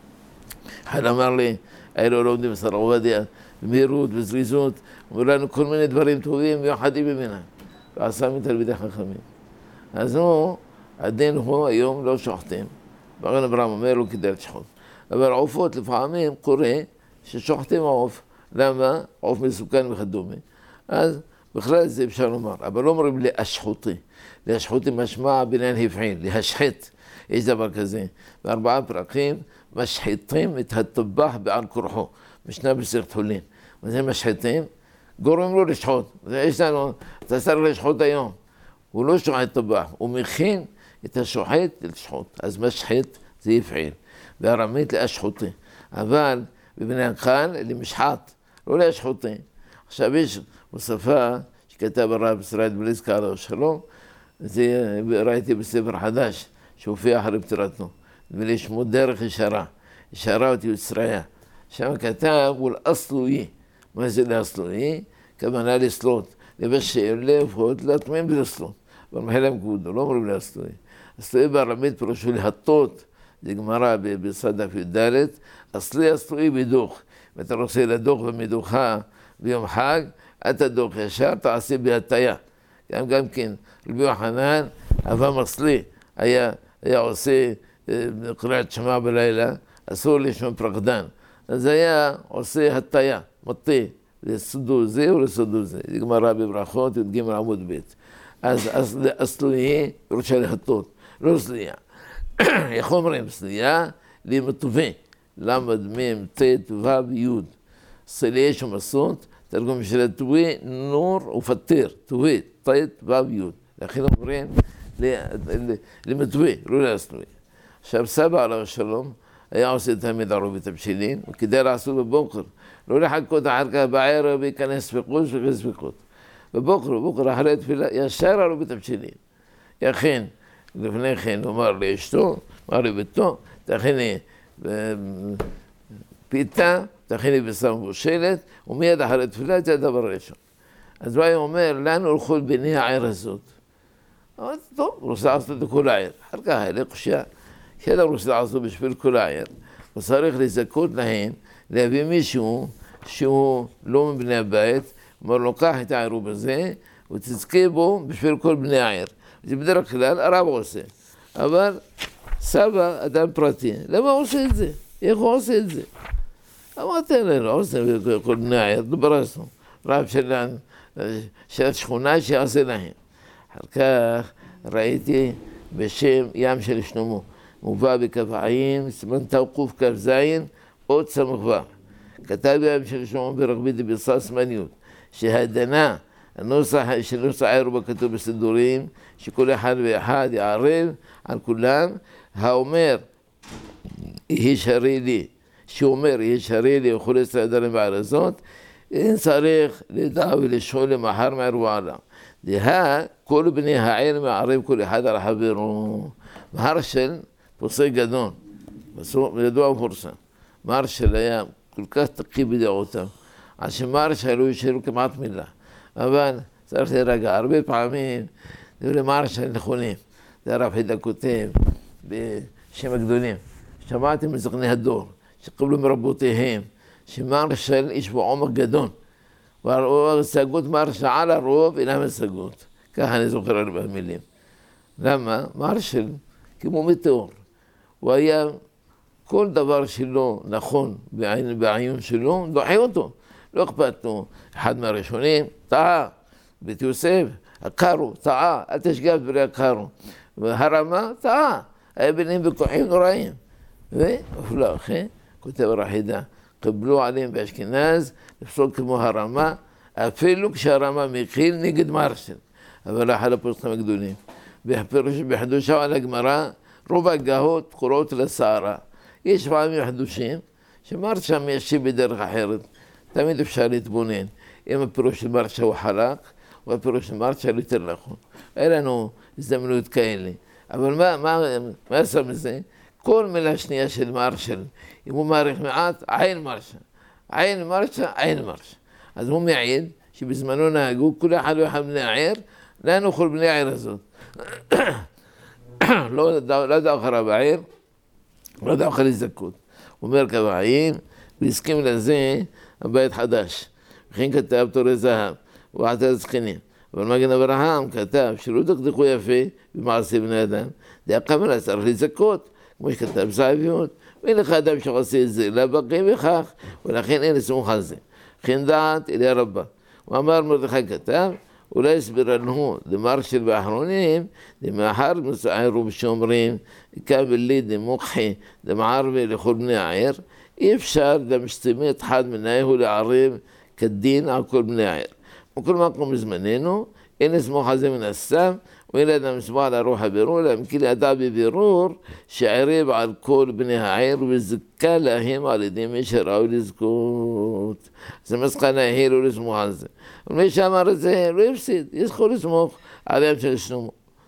אחד אמר לי, היו לומדים אצל עובדיה, במהירות וזריזות, אמרו לנו כל מיני דברים טובים ויוחדים ממנה. ועשה מתלמידי חכמים. אז הוא, הדין הוא היום לא שוחטים. מרן אברהם אומר לו כדאי לשחוט. אבל עופות לפעמים קורה ששוחטים עוף. למה? עוף מסוכן וכדומה. אז בכלל זה אפשר לומר. אבל לא אומרים להשחוטי. להשחוטי משמע בניין הפעיל, להשחט. יש דבר כזה. בארבעה פרקים משחיתים את הטבח בעל כורחו. משנה בסרט חולין. מה זה משחיתים? גורמים לו לשחוט. יש לנו, אתה צריך לשחוט היום. הוא לא שוחט טבח, הוא מכין את השוחט לשחוט. אז משחית זה יפעיל. בארמית להשחוטי. אבל בבני הקהל למשחט, לא להשחוטי. עכשיו יש מוספה שכתב הרב ישראל בליסקה עליו שלום, זה ראיתי בספר חדש שהופיע אחרי פטירתו. ולשמו דרך ישרה, ישרה אותי יצריה. שם כתב ולאסלוי. מה זה לאסלוי? כוונה לסלוט. לבשל, להפות, להטמאים ולסלוט. במחילה מקודו, לא אומרים לאסלוי. אסלוי בארמית פירושו להטות, זה גמרא בסדף י"ד, אסלוי בדוך. אם אתה רוצה לדוך במדוכה ביום חג, אתה דוך ישר, תעשה בהטיה. גם כן, רבי יוחנן, אבא מסלי, היה עושה קריאת שמע בלילה, אסור לשמוע פרקדן. אז היה עושה הטיה, מטה, לסודו זה ולסודו זה. זה גמרא בברכות, י"ג עמוד ב'. אז אסלויה רוצה להטות, לא סלייה. איך אומרים סלייה? למטווה. למד מם ט' ו' י'. סליה שמסות, תרגום של הטווה, נור ופטר. טווה, ט' ו' י'. לכן אומרים למטווה, לא לאסלויה. עכשיו סבא עליו השלום, היה עושה תמיד ערובת הבשילין, וכדי לעשות בבוקר, לא לחכות אחר כך בערב וייכנס ספקות וספקות. בבוקר אחרי תפילה, ישר ערובת הבשילין. יכין, לפני כן אומר לאשתו, אמר לביתו, תכיני פיתה, תכיני בשר מבושלת, ומיד אחרי תפילה זה הדבר הראשון. אז הוא היה אומר, לאן הולכות בני העיר הזאת? אמרתי, טוב, רוצה לעשות את כל העיר. אחר כך היה לקושייה. כשאתה רוצה לעשות בשביל כל העיר, הוא צריך לזכות להן, להביא מישהו שהוא לא מבני הבית, אומר לו, קח את העירוב הזה, ותזכה בו בשביל כל בני העיר. זה בדרך כלל הרב עושה. אבל סבא, אדם פרטי, למה הוא עושה את זה? איך הוא עושה את זה? אמרתי, לא עושה כל בני העיר, דברסנו. רב של השכונה שיעשה להם. אחר כך ראיתי בשם ים של שלמה. מובא בכ"ע, סימן תקוף כ"ז, עוד ס"ו. כתב ים של שלמה ברחבי דבשר סימניות, שהדנה, הנוסח של נוסח העירוב הכתוב בסידורים, שכל אחד ואחד יערב על כולם, האומר, יהי שרי לי, שאומר, יהי שרי לי וכל ישראל דרים בעיר הזאת, אין צריך לדע ולשאול למחר מעירוב העולם. דהה, כל בני העיר מערב כל אחד על חברו. מהרשל, פוסק גדול, ידוע ופורסם. מרשל היה כל כך תקי בדעותיו, עד שמרשל לא ישארו כמעט מילה. אבל צריך להירגע, הרבה פעמים דברי מרשל נכונים. זה הרב חידה כותב בשם הגדולים. שמעתם מזקני הדור, שקיבלו מרבותיהם, שמרשל איש בעומק גדול. והשגות מרשל על הרוב אינם השגות. ככה אני זוכר הרבה מילים. למה? מרשל כמו מטאור. הוא היה כל דבר שלא נכון בעיון שלו, דוחה אותו. לא אכפת לו. אחד מהראשונים, טעה, בית יוסף, הקרו, טעה, אל תשגע בדברי הקרו. הרמה, טעה, היה ביניהם בכוחים נוראים. ואפילו אחרי, כותב הרחידה, קבלו עליהם באשכנז, לפסוק כמו הרמה, אפילו כשהרמה מכיל נגד מרשל. אבל אחד הפוסקים הגדולים. בחידושה על הגמרא, רוב הגהות קוראות לסערה. יש פעמים חידושים, שמרשל מיישב בדרך אחרת. תמיד אפשר להתבונן. אם הפירוש של מרשל הוא חלק, או הפירוש של מרשל יותר נכון. אין לנו הזדמנות כאלה. אבל מה עשה מזה? כל מילה שנייה של מרשל, אם הוא מעריך מעט, עין מרשל. עין מרשל, עין מרשל. אז הוא מעיד שבזמנו נהגו, כל אחד ואחד בני העיר, לאן אוכל בני העיר הזאת. לא דע אחריו העיר, לא דע אחרי זכות. הוא אומר כבעיים, והסכים לזה הבית חדש. וכן כתב תורי זהב, ועטר זקנים. אבל מגן אברהם כתב שלא דקדקו יפה במעשה בני אדם, זה הכוונה צריך לזכות, כמו שכתב זהביות, ואין לך אדם שעושה את זה, לא בקי בכך, ולכן אין לסמוך על זה. כן דעת אליה רבה. הוא אמר מרדכי כתב, אולי הסביר לנו למרשל באחרונים, למאחר מסערו שאומרים, כבל לי דמוכחי דמערבי לכל בני העיר, אי אפשר דמשתמט חד מנהיהו לערב כדין על כל בני העיר. וכל מקום בזמננו, אין לסמוך על זה מן הסתם, ואין לאדם לסמוך על הרוח הבירור, אלא אם כי לידע בבירור שערב על כל בני העיר וזכה להם על ידי מי שראו לזכות. זה מסקנה, היא לא לסמוך על זה. ומי שאמר את זה, לא יפסיד, יכול לסמוך עליהם של שלמה.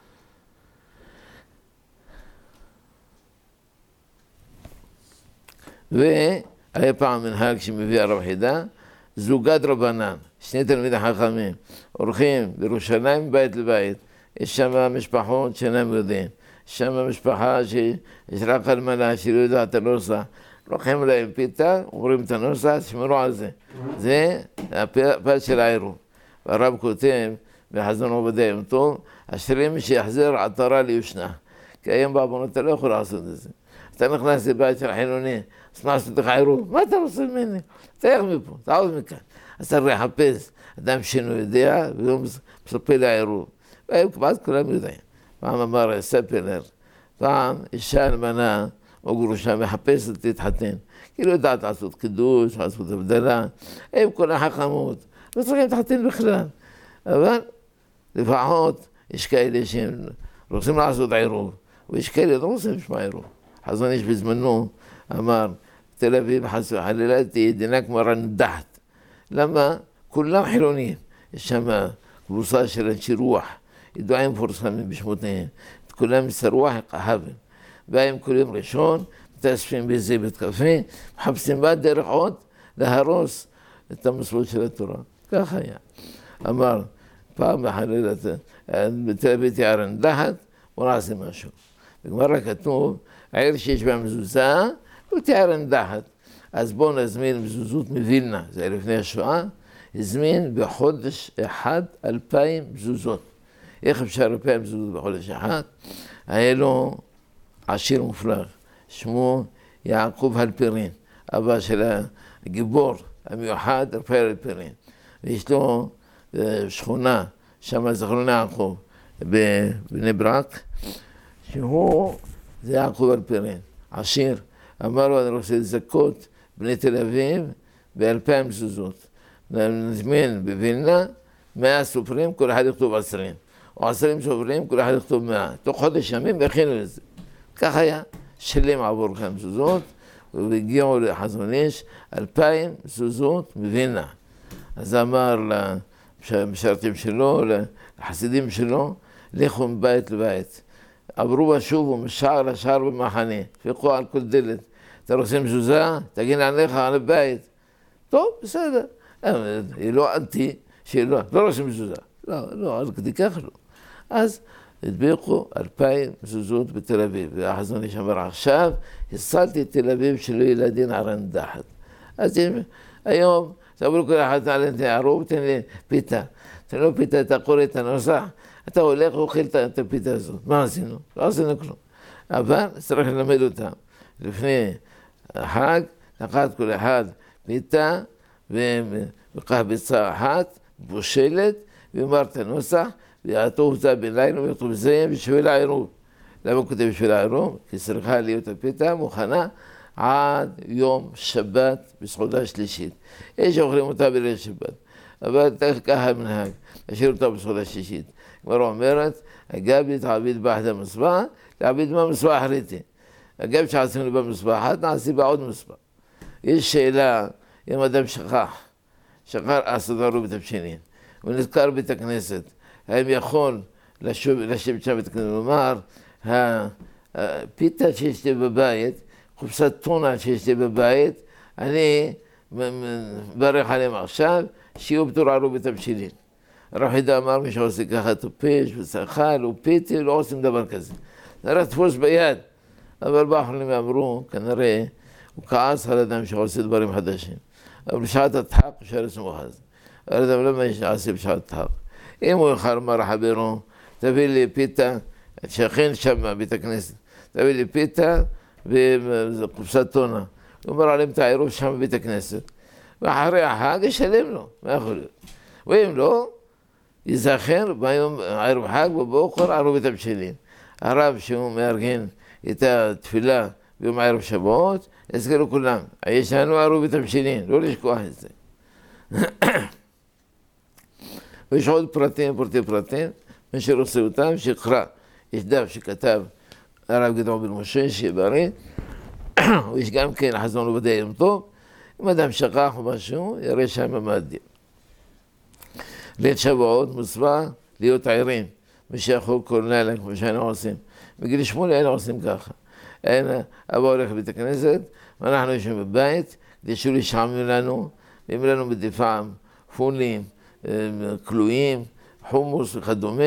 והיה פעם מנהג שמביא הרב חידה, זוגת רבנן, שני תלמידי חכמים, הולכים בירושלים מבית לבית, יש שם משפחות שאינם יודעים, יש שם משפחה שיש רק אלמנה שלא יודעת את הנוסח, לוקחים להם פיתה, אומרים את הנוסח, תשמרו על זה, זה הפת של העירוב. והרב כותב בחזון עובדיה יום טוב, אשרי מי שיחזר עטרה ליושנה, כי היום בעוונות אתה לא יכול לעשות את זה. אתה נכנס לבית של חילוני, אז מה עשית לך עירוב? מה אתה רוצה ממני? תלך מפה, תעוד מכאן. אז צריך לחפש אדם שאינו יודע, והוא מספר לעירוב. והיום כמעט כולם יודעים. פעם אמר ספלר, פעם אישה אלמנה או גרושה מחפשת להתחתן. כי לא יודעת לעשות קידוש, לעשות הבדלה. הם כל החכמות, לא צריכים להתחתן בכלל. אבל לפחות יש כאלה שהם רוצים לעשות עירוב, ויש כאלה לא רוצים לשמוע עירוב. חזון איש בזמנו אמר, תל אביב חלילה תהיה דינה כמו רנדחת. למה? כולם חילונים. יש שם קבוצה של אנשי רוח, ידועים מפורסמים בשמותיהם. כולם מסרוח קהבן. באים כל יום ראשון, מתאספים באיזה בית קפה, מחפשים בה דרך עוד להרוס את המסלול של התורה. כך היה. אמר, פעם בחלילה בתל אביב תהיה רנדחת, בוא נעשה משהו. בגמרא כתוב, העיר שיש בה מזוזה, לא תהיה רנדחת. אז בואו נזמין מזוזות מווילנה, זה לפני השואה, הזמין בחודש אחד 2,000 מזוזות. איך אפשר 2,000 מזוזות בחודש אחד? היה לו עשיר מופלג, שמו יעקב הלפרין, אבא של הגיבור המיוחד, רפאל הלפרין. ויש לו שכונה, שם זכרון יעקב, בבני ברק, שהוא, זה יעקב הלפרין, עשיר. אמר לו, אני רוצה לזכות בני תל אביב ב2,000 מזוזות. נזמין בווילנה 100 סופרים, כל אחד יכתוב 20. או 20 סופרים, כל אחד יכתוב 100. תוך חודש ימים והכינו לזה. כך היה, שלים עבור כמה מזוזות, והגיעו לחזון איש 2,000 מזוזות מווילנה. אז אמר למשרתים שלו, לחסידים שלו, לכו מבית לבית. עברו בשובו משער לשער במחנה, פיקחו על כל דלת. אתה רוצה מזוזה? תגן עליך על הבית. טוב, בסדר. היא לא אנטי, שהיא לא רוצה מזוזה. לא, אז כדי כך לא. אז הדביקו 2,000 מזוזות בתל אביב. והחזון איש אמר, עכשיו הסלתי את תל אביב שלא ילדין הרנדחת. אז היום, תעברו כל אחד על הערוב, תן לי פיתה. תן לו פיתה, אתה קורא את הנוסח, אתה הולך ואוכל את הפיתה הזאת. מה עשינו? לא עשינו כלום. אבל צריך ללמד אותם. לפני החג, לקחת כל אחד פיתה וכך ביצה אחת, מבושלת, ואומר את הנוסח, ויעטוף זה בלילה ויכתוב זה בשביל העירוב. למה הוא כותב בשביל העירוב? כי צריכה להיות הפיתה מוכנה עד יום שבת בסעודה השלישית. יש אוכלים אותה בליל שבת, אבל ככה המנהג, להשאיר אותה בסעודה השלישית. כבר אומרת, הגבי תעביד באחד המסבח, תעביד במסבח אחריתי. הגבי שעשינו במסבח אחת, נעשי בעוד מסבח. יש שאלה, אם אדם שכח לעשות עירוב בתבשילין, הוא נזכר בית הכנסת, האם יכול לשבת שם בית הכנסת, לומר, הפיתה שיש לי בבית, קופסת טונה שיש לי בבית, אני מברך עליהם עכשיו, שיהיו פטור עירוב בתבשילין. הרב חידה אמר, מי שעושה ככה טופש ושכל ופיתי, לא עושים דבר כזה. זה רק תפוס ביד. אבל באחרונים אמרו, כנראה, הוא כעס על אדם שעושה דברים חדשים. אבל בשעת הדחק אפשר לסמוך על זה. אבל אדם למה יעשה בשעת הדחק? אם הוא יוכל לומר חברו, תביא לי פיתה, שכן שם בבית הכנסת, תביא לי פיתה וקופסת טונה. הוא אומר עליהם את העירוב שם בבית הכנסת. ואחרי החג ישלם לו, מה יכול להיות? ואם לא, יזכר ביום ערב חג בבוקר עירוב בתבשילין. הרב שהוא מארגן את התפילה ביום ערב שבועות, יזכרו כולם, יש לנו עירוב בתבשילין, לא לשכוח את זה. ויש עוד פרטים, מי שרוצה אותם, שיקרא. יש דף שכתב הרב גדעון בן משה, שיהיה בריא, ויש גם כן חזון עובדיה יום טוב, אם אדם שכח או משהו, יראה שם במאדים. ליל שבועות מצווה להיות ערים, מי שיכול כל לילה, כמו שאנחנו עושים. בגיל 8 היינו עושים ככה. אבא הולך לבית הכנסת, ואנחנו יושבים בבית, כדי שהוא ישעמם לנו, ויש לנו מדי פעם פולים, כלואים, חומוס וכדומה,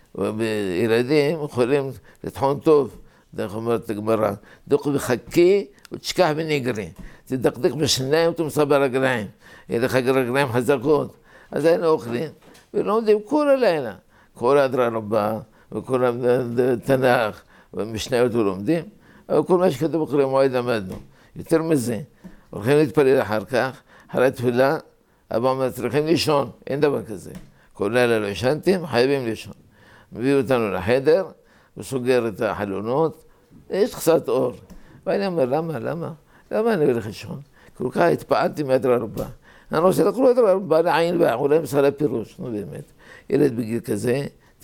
וילדים יכולים לטחון טוב, דרך אומרת הגמרא, דוק וחכי ותשכח בנגרי, תדקדק בשיניים ותמצא ברגליים, יהיה לך רגליים חזקות, אז היינו אוכלים, ולומדים כל הלילה, כל הדרה רבה, וכל התנ"ך, ומשניות ולומדים, אבל כל מה שכתוב אחרי מועד למדנו. יותר מזה, הולכים להתפלל אחר כך, אחרי התפילה, אבא אומר, צריכים לישון, אין דבר כזה. כל לילה לא ישנתם, חייבים לישון. מביא אותנו לחדר, הוא סוגר את החלונות, יש קצת אור. ואני אומר, למה אני הולך לישון? כל כך התפעלתי מהדרה רבה. אני רוצה לקרוא את הדרה רבה לעין בה, אולי מסל הפירוש, נו באמת. ילד בגיל כזה, 9-10,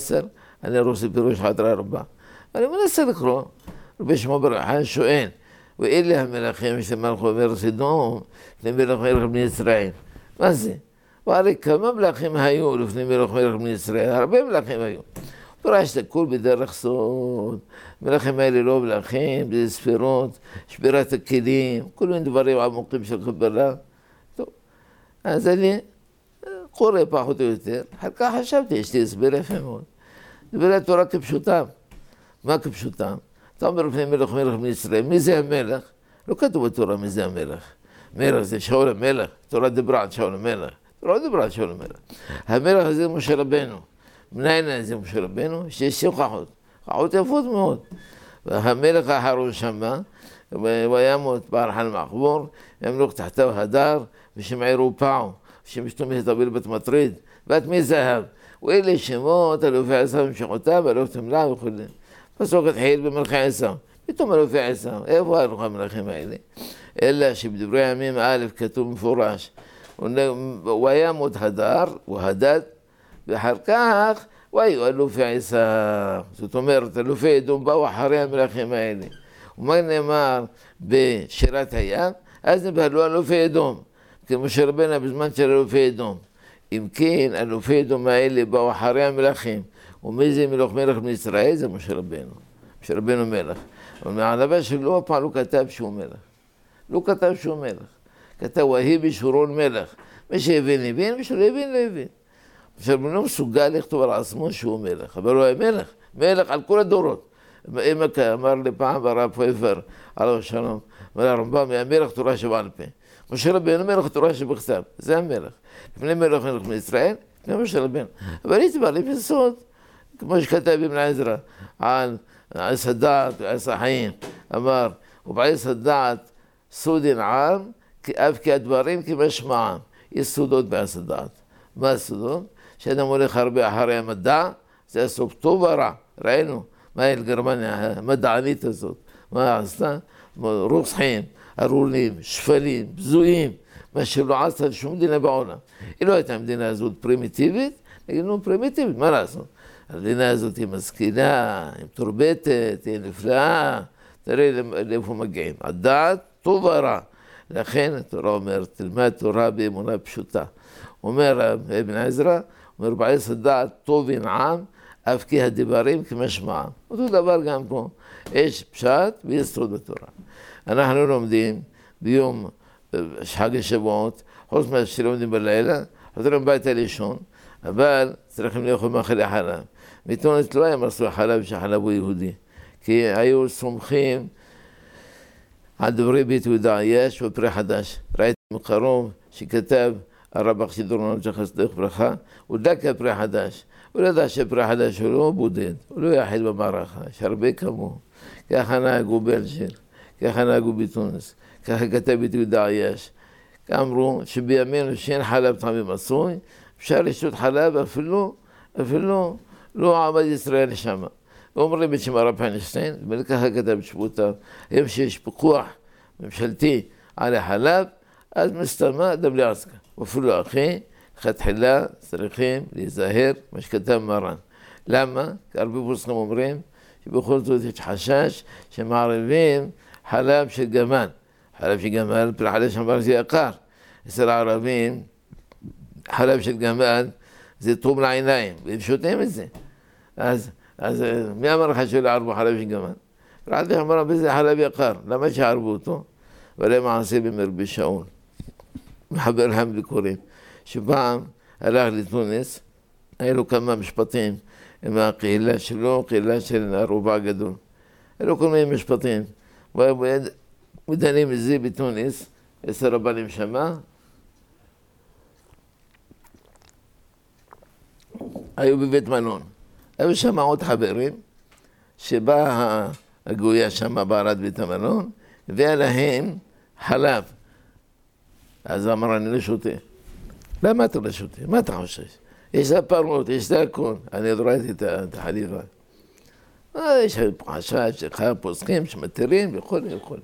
אני רוצה פירוש הדרה רבה. אני מנסה לקרוא, רבי שמעון בר יוחאי שואל, ואלה המלכים שמלכו סדום, לפני מלך בני ישראל. מה זה? והרי כמה מלכים היו לפני מלך בני ישראל? הרבה מלכים היו. פרש תקול בדרך סוד, מלכים האלה לא מלכים, זה ספירות, שבירת הכלים, כל מיני דברים עמוקים של קבלה. טוב, אז אני קורא פחות או יותר, אחר כך חשבתי, יש לי הסבר יפה מאוד. דברי התורה כפשוטם. מה כפשוטם? אתה אומר לפני מלך בני ישראל, מי זה המלך? לא כתוב בתורה מי זה המלך. מלך זה שאול המלך, התורה דיברה על שאול המלך. לא דיברה על שאול המלך. המלך הזה משה רבנו. מנין זה משה רבנו? שיש הוכחות. הוכחות יפות מאוד. והמלך האחרון שמה, הוא היה מות בעל מחבור, ימלוך תחתיו הדר, ושמעי רופאו, שמשתום התאביל בת מטריד, בת מי זהב. ואלה שמות, אלופי עשיו המשכותיו, אלוף תמלה וכו'. פסוק התחיל במלכי עשיו. פתאום אלופי עשיו, איפה הלכו המלכים האלה? אלא שבדברי הימים א' כתוב מפורש. הוא היה מות הדר, הוא הדד, ואחר כך הוא היו אלופי עשיו. זאת אומרת, אלופי אדום באו אחרי המלכים האלה. ומה נאמר בשירת הים? אז נבהלו אלופי אדום. כמו שרבנה בזמן של אלופי אדום. אם כן, אלופי אדום האלה באו אחרי המלכים. ומי זה מלך בני ישראל? זה משה רבנו. משה רבנו מלך. אבל מהעלבה שלו הפעם לא כתב שהוא מלך. לא כתב שהוא מלך. כתב ויהי בשורון מלך. מי שהבין הבין, מי שלא הבין לא הבין. משה רבנו לא מסוגל לכתוב על עצמו שהוא מלך. אבל הוא היה מלך. מלך על כל הדורות. אמר לי פעם הרב פויפר, עליו השלום, אמר הרמב"ם, המלך תורה שבעל פה. משה רבנו מלך תורה שבכתב. זה המלך. לפני מלך בני ישראל, לפני משה רבנו. אבל הייתי בא לי בסוד. כמו שכתב אבן עזרא על עץ הדעת ועץ החיים, אמר, ובעץ הדעת סוד עם, אף כי הדברים כמשמעם. יש סודות בעץ הדעת. מה הסודות? שאדם הולך הרבה אחרי המדע, זה הסוף טוב ורע. ראינו, מה היא גרמניה המדענית הזאת? מה עשתה? רוצחים, ארורים, שפלים, בזויים, מה שלא עשתה שום מדינה בעולם. היא לא הייתה המדינה הזאת פרימיטיבית, נגיד לנו פרימיטיבית, מה לעשות? המדינה הזאת היא משכילה, היא מתורבתת, היא נפלאה, תראה לאיפה מגיעים. הדעת טוב ורע. לכן התורה אומרת, תלמד תורה באמונה פשוטה. אומר אבן עזרא, אומר בעץ הדעת טוב ינעם, אף כי הדברים כמשמעם. אותו דבר גם פה, יש פשט ויש סוד בתורה. אנחנו לומדים ביום חג השבועות, חוץ מה שלומדים בלילה, חוזרים ביתה לישון, אבל צריכים לאכול מאכלי חלב. מתונס לא היה מסלול חלב שהחלב הוא יהודי, כי היו סומכים על דברי בית יהודה יש ופרי חדש. ראיתי מקרוב שכתב הרב אחידורון שחסדך ברכה, הוא דקה פרי חדש. הוא לא ידע שפרי חדש הוא לא בודד, הוא לא יחיד במערכה, יש הרבה כמוהו. ככה נהגו באלג'יר, ככה נהגו בתוניס, ככה כתב בית יהודה יש. אמרו שבימינו שאין חלב טעמים עשוי, אפשר לשתות חלב אפילו לא עמד ישראל שמה. אומרים בשם הרב פיינשטיין, וככה כתב שבותיו, היום שיש פיקוח ממשלתי על החלב, אז מסתמה דם לעסקה. ואפילו אחי, תחילה צריכים להיזהר מה שכתב מרן. למה? כי הרבה פוסקים אומרים שבכל זאת יש חשש שמערבים חלב של גמל. חלב של גמל, פרי חלב שאמר זה יקר. אצל הערבים, חלב של גמל זה טוב לעיניים, והם שותים את זה. אז מי אמר לך שלא ערבו חלב של גמל? רעתי אמרה בזה חלב יקר, למה שערבו אותו? ולא מעשה במרבי שאול. מחבר להם ביקורים. שפעם הלך לתוניס, היה לו כמה משפטים עם הקהילה שלו, קהילה של הרובע הגדול. היה לו כל מיני משפטים. ודנים את זה בתוניס, 10 רבנים שמה. היו בבית מלון. היו שם עוד חברים, שבא הגויה שם בערד בית המלון, והיה להם חלב. אז הוא אמר, אני לא שותה. למה אתה לא שותה? מה אתה חושש? יש לה פרות, יש לה הכל. אני עוד ראיתי את החליבה. יש חשש שחיים פוסקים שמתירים וכו'.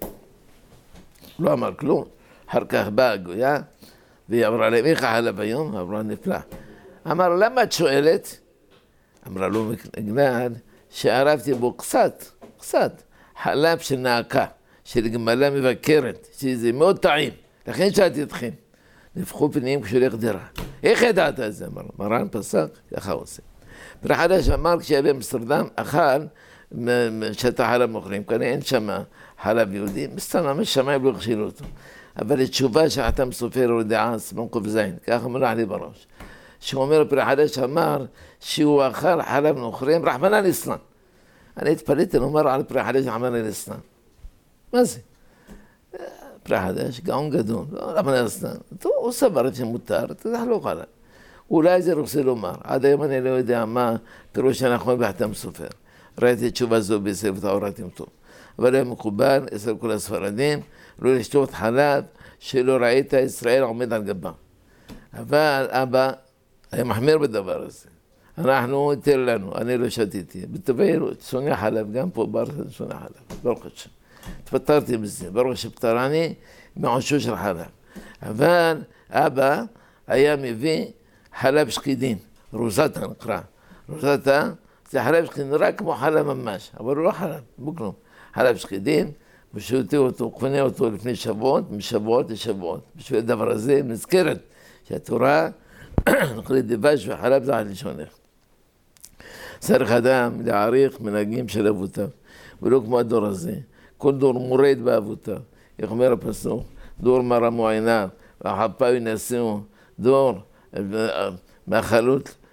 לא אמר כלום. אחר כך באה הגויה, והיא אמרה להם, איך החלב היום? אמרה, נפלא. אמר, למה את שואלת? אמרה לו, בגלל שערבתי בו קצת, חלב של נעקה, של גמלה מבקרת, שזה מאוד טעים. לכן שאלתי אתכם, נפחו פנים כשהולך דירה. איך ידעת את זה? מרן פסק, ככה עושה. פרי חדש אמר כשהיה באמסטרדם, אכל שטח חלב מוכרים, כנראה אין שם חלב יהודי, מסתם השמיים לא הכשילו אותו. אבל התשובה שחתם סופר הודעה, סימן ק"ז, ככה מונח לי בראש. שהוא אומר, פרי חדש אמר שהוא אכל חלב נוכרים, רחמנא ליצלן. אני התפלאתי לומר על פרי חדש רחמנא ליצלן. מה זה? פרי חדש, גאון גדול, לא רחמנא ליצלן. הוא סבר שמותר, תחלוק עליו. אולי זה רוצה לומר, עד היום אני לא יודע מה פירוש הנכון בהחתם סופר. ראיתי תשובה זו בספר טהרת יום טוב. אבל היה מקובל אצל כל הספרדים, לא לשתות חלב שלא ראית ישראל עומד על גבה. אבל אבא היה מחמיר בדבר הזה. אנחנו, תראה לנו, אני לא שתיתי. בטבעי, שונא חלב, גם פה בארץ שונא חלב, ברוך השם. התפטרתי מזה, ברוך שפטרני מעושו של חלב. אבל אבא היה מביא חלב שקדים, רוזתה נקרא. רוזתה זה חלב שקדים, רק כמו חלב ממש, אבל הוא לא חלב, בכלום. חלב שקדים, ושותה אותו, קונה אותו לפני שבועות, משבועות לשבועות. בשביל הדבר הזה מזכרת שהתורה נקראת דבש וחלב זה על לשונך. צריך אדם להעריך מנהגים של אבותיו, ולא כמו הדור הזה. כל דור מורד באבותיו. איך אומר הפסוק? דור מרמו עיניו, והחפה ינשאו, דור מאכלות,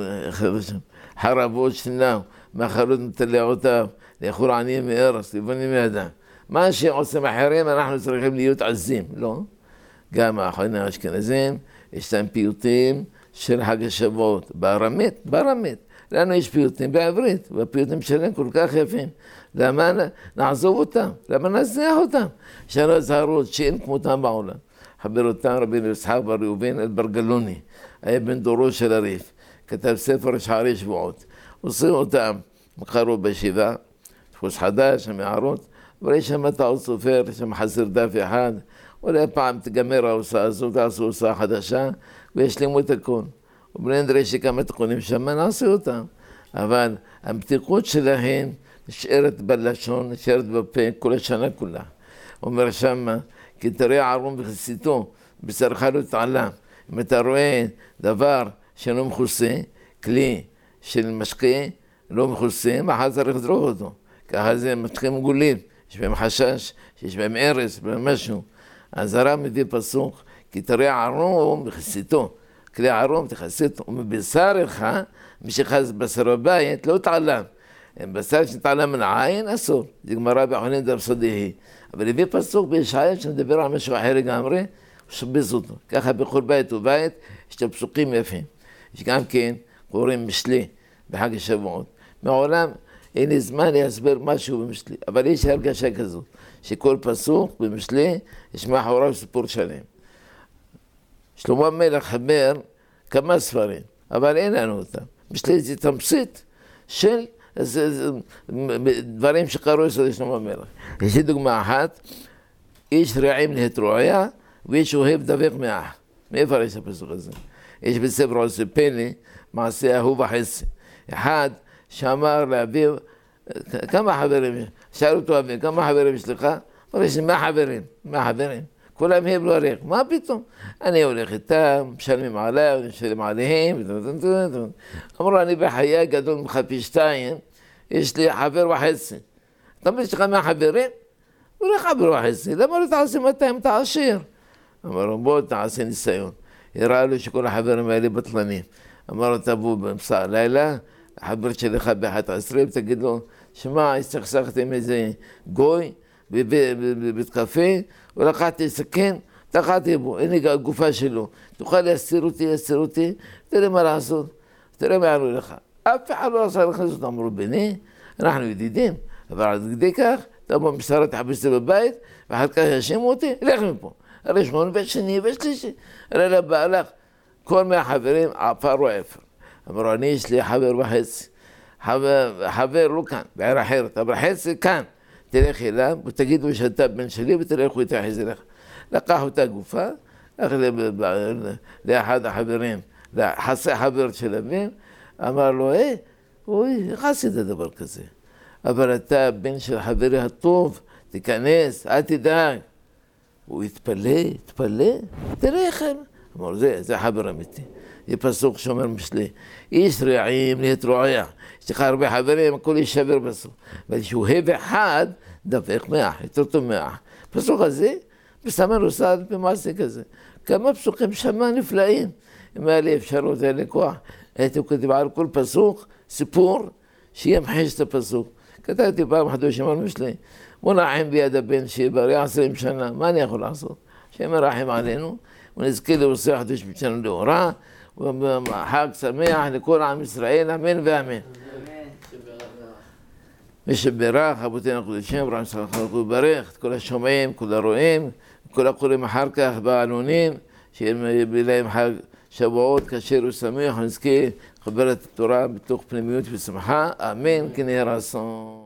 חרבות שניו, מאכלות מטלעותיו, לאכול עניים מארץ, לבנים מאדם. מה שעושים אחרים, אנחנו צריכים להיות עזים, לא? גם האחרונים האשכנזים, יש להם פיוטים של חג השבועות, בארמית. לנו יש פיוטים בעברית, והפיוטים שלהם כל כך יפים. למה נעזוב אותם? למה נזניח אותם? שלא זהרות שאין כמותם בעולם. חבר אותם רבי יצחק בר ראובן אלברגלוני, היה בן דורו של הריף, כתב ספר שערי שבועות. עושים אותם, מכרו בישיבה, דפוס חדש, המערות, אבל יש שם טעות סופר, יש שם חסר דף אחד, אולי פעם תגמר ההוצאה הזאת, תעשו הוצאה חדשה, וישלימו את הכל. ובלי נדרש שכמה תיקונים שם, נעשה אותם. אבל המתיקות שלהם נשארת בלשון, נשארת בפה, כל השנה כולה. אומר שמה, כי תראה ערום בכסיתו, בשרך לא תעלם. אם אתה רואה דבר שאינו מכוסה, כלי של משקה לא מכוסה, מחר צריך לזרוק אותו. ככה זה משקה מגולים, יש בהם חשש, יש בהם ארץ, בהם משהו. אז הרב מביא פסוק, כי תראה ערום בכסיתו. כלי ערום תכסית, ומבשרך, מי שחס בשר בבית, לא תעלם. בשר שתעלם מן העין, אסור. זה גמרא באחרונים דף סודי. אבל הביא פסוק בישעיה שמדבר על משהו אחר לגמרי, ושבז אותו. ככה בכל בית ובית, יש את פסוקים יפים. יש גם כן, קוראים משלי בחג השבועות. מעולם אין לי זמן להסבר משהו במשלי, אבל יש הרגשה כזאת, שכל פסוק במשלי יש מאחוריו סיפור שלם. שלמה המלך חבר כמה ספרים, אבל אין לנו אותם. משלי זה תמצית של דברים שקרו אצל שלמה המלך. יש לי דוגמה אחת, איש רעים להתרועע, ואיש אוהב דבק מאח. מאיפה יש הפסוק הזה? יש בספר עושה פלא, מעשה אהוב וחסי. אחד שאמר לאביו, כמה חברים, שאל אותו אביו, כמה חברים יש לך? אמר, יש לי 100 חברים, 100 חברים. כולם הם לא הולך, מה פתאום? אני הולך איתם, משלמים עליו, משלם עליהם, אמרו, אני בחיי גדול ממך פי 2, יש לי חבר וחצי. אתה אומר, יש לך 100 חברים? הוא לא חבר וחצי, למה לא תעשה 200, אתה עשיר? אמרו, בוא תעשה ניסיון. הראה לו שכל החברים האלה בטלנים. אמר לו, תבוא באמצע הלילה, החבר שלך ב-11, ותגיד לו, שמע, הסתכסכתי עם איזה גוי, בבית קפה, ולקחתי סכין, תקעתי בו, הנה הגופה שלו, תוכל להסתיר אותי, תראה מה לעשות, תראה מה יענו לך. אף אחד לא רצה להכניס אותם, אמרו, בני, אנחנו ידידים, אבל עד כדי כך, תבוא המשטרה תחפש אותי בבית, ואחר כך יאשימו אותי, לך מפה. הראשון והשני והשלישי, הרי לבעלך, כל 100 חברים, עפר או אפר. אמרו, אני יש לי חבר וחצי, חבר לא כאן, בעיר אחרת, אבל חצי כאן. תלך אליו ותגידו שאתה בן שלי ותלכו איתה חזרך. לקח אותה גופה, הלך לאחד החברים, לחסי חבר של אביו, אמר לו, אוי, איך עשית דבר כזה? אבל אתה בן של חברי הטוב, תיכנס, אל תדאג. הוא התפלא, תראה איך הם. אמר, זה חבר אמיתי. זה פסוק שאומר משלי, איש רעים להתרועע. יש לך הרבה חברים, הכל יישבר בסוף. אבל שאוהב אחד, דבק 100, יותר טוב 100. פסוק הזה, מסתמן נוסד במעשה כזה. כמה פסוקים שמה נפלאים. אם היה לי אפשרות, היה לי כוח. הייתי כותב על כל פסוק, סיפור, שימחיש את הפסוק. כתבתי פעם חדוש אמר משלי, בוא נרחם ביד הבן שברי 20 שנה, מה אני יכול לעשות? שמרחם עלינו, ונזכה להוציא חדוש בשנה לאורה, וחג שמח לכל עם ישראל, אמן ואמן. מי שברך, אבותינו הקדושים, ברם סלחנו וברך, את כל השומעים, כל הרואים, כל הקוראים אחר כך בעלונים, שיהיה להם חג שבועות כשר ושמח, ונזכה לחבר את התורה בתוך פנימיות ושמחה, אמן, כן יהיה רצון.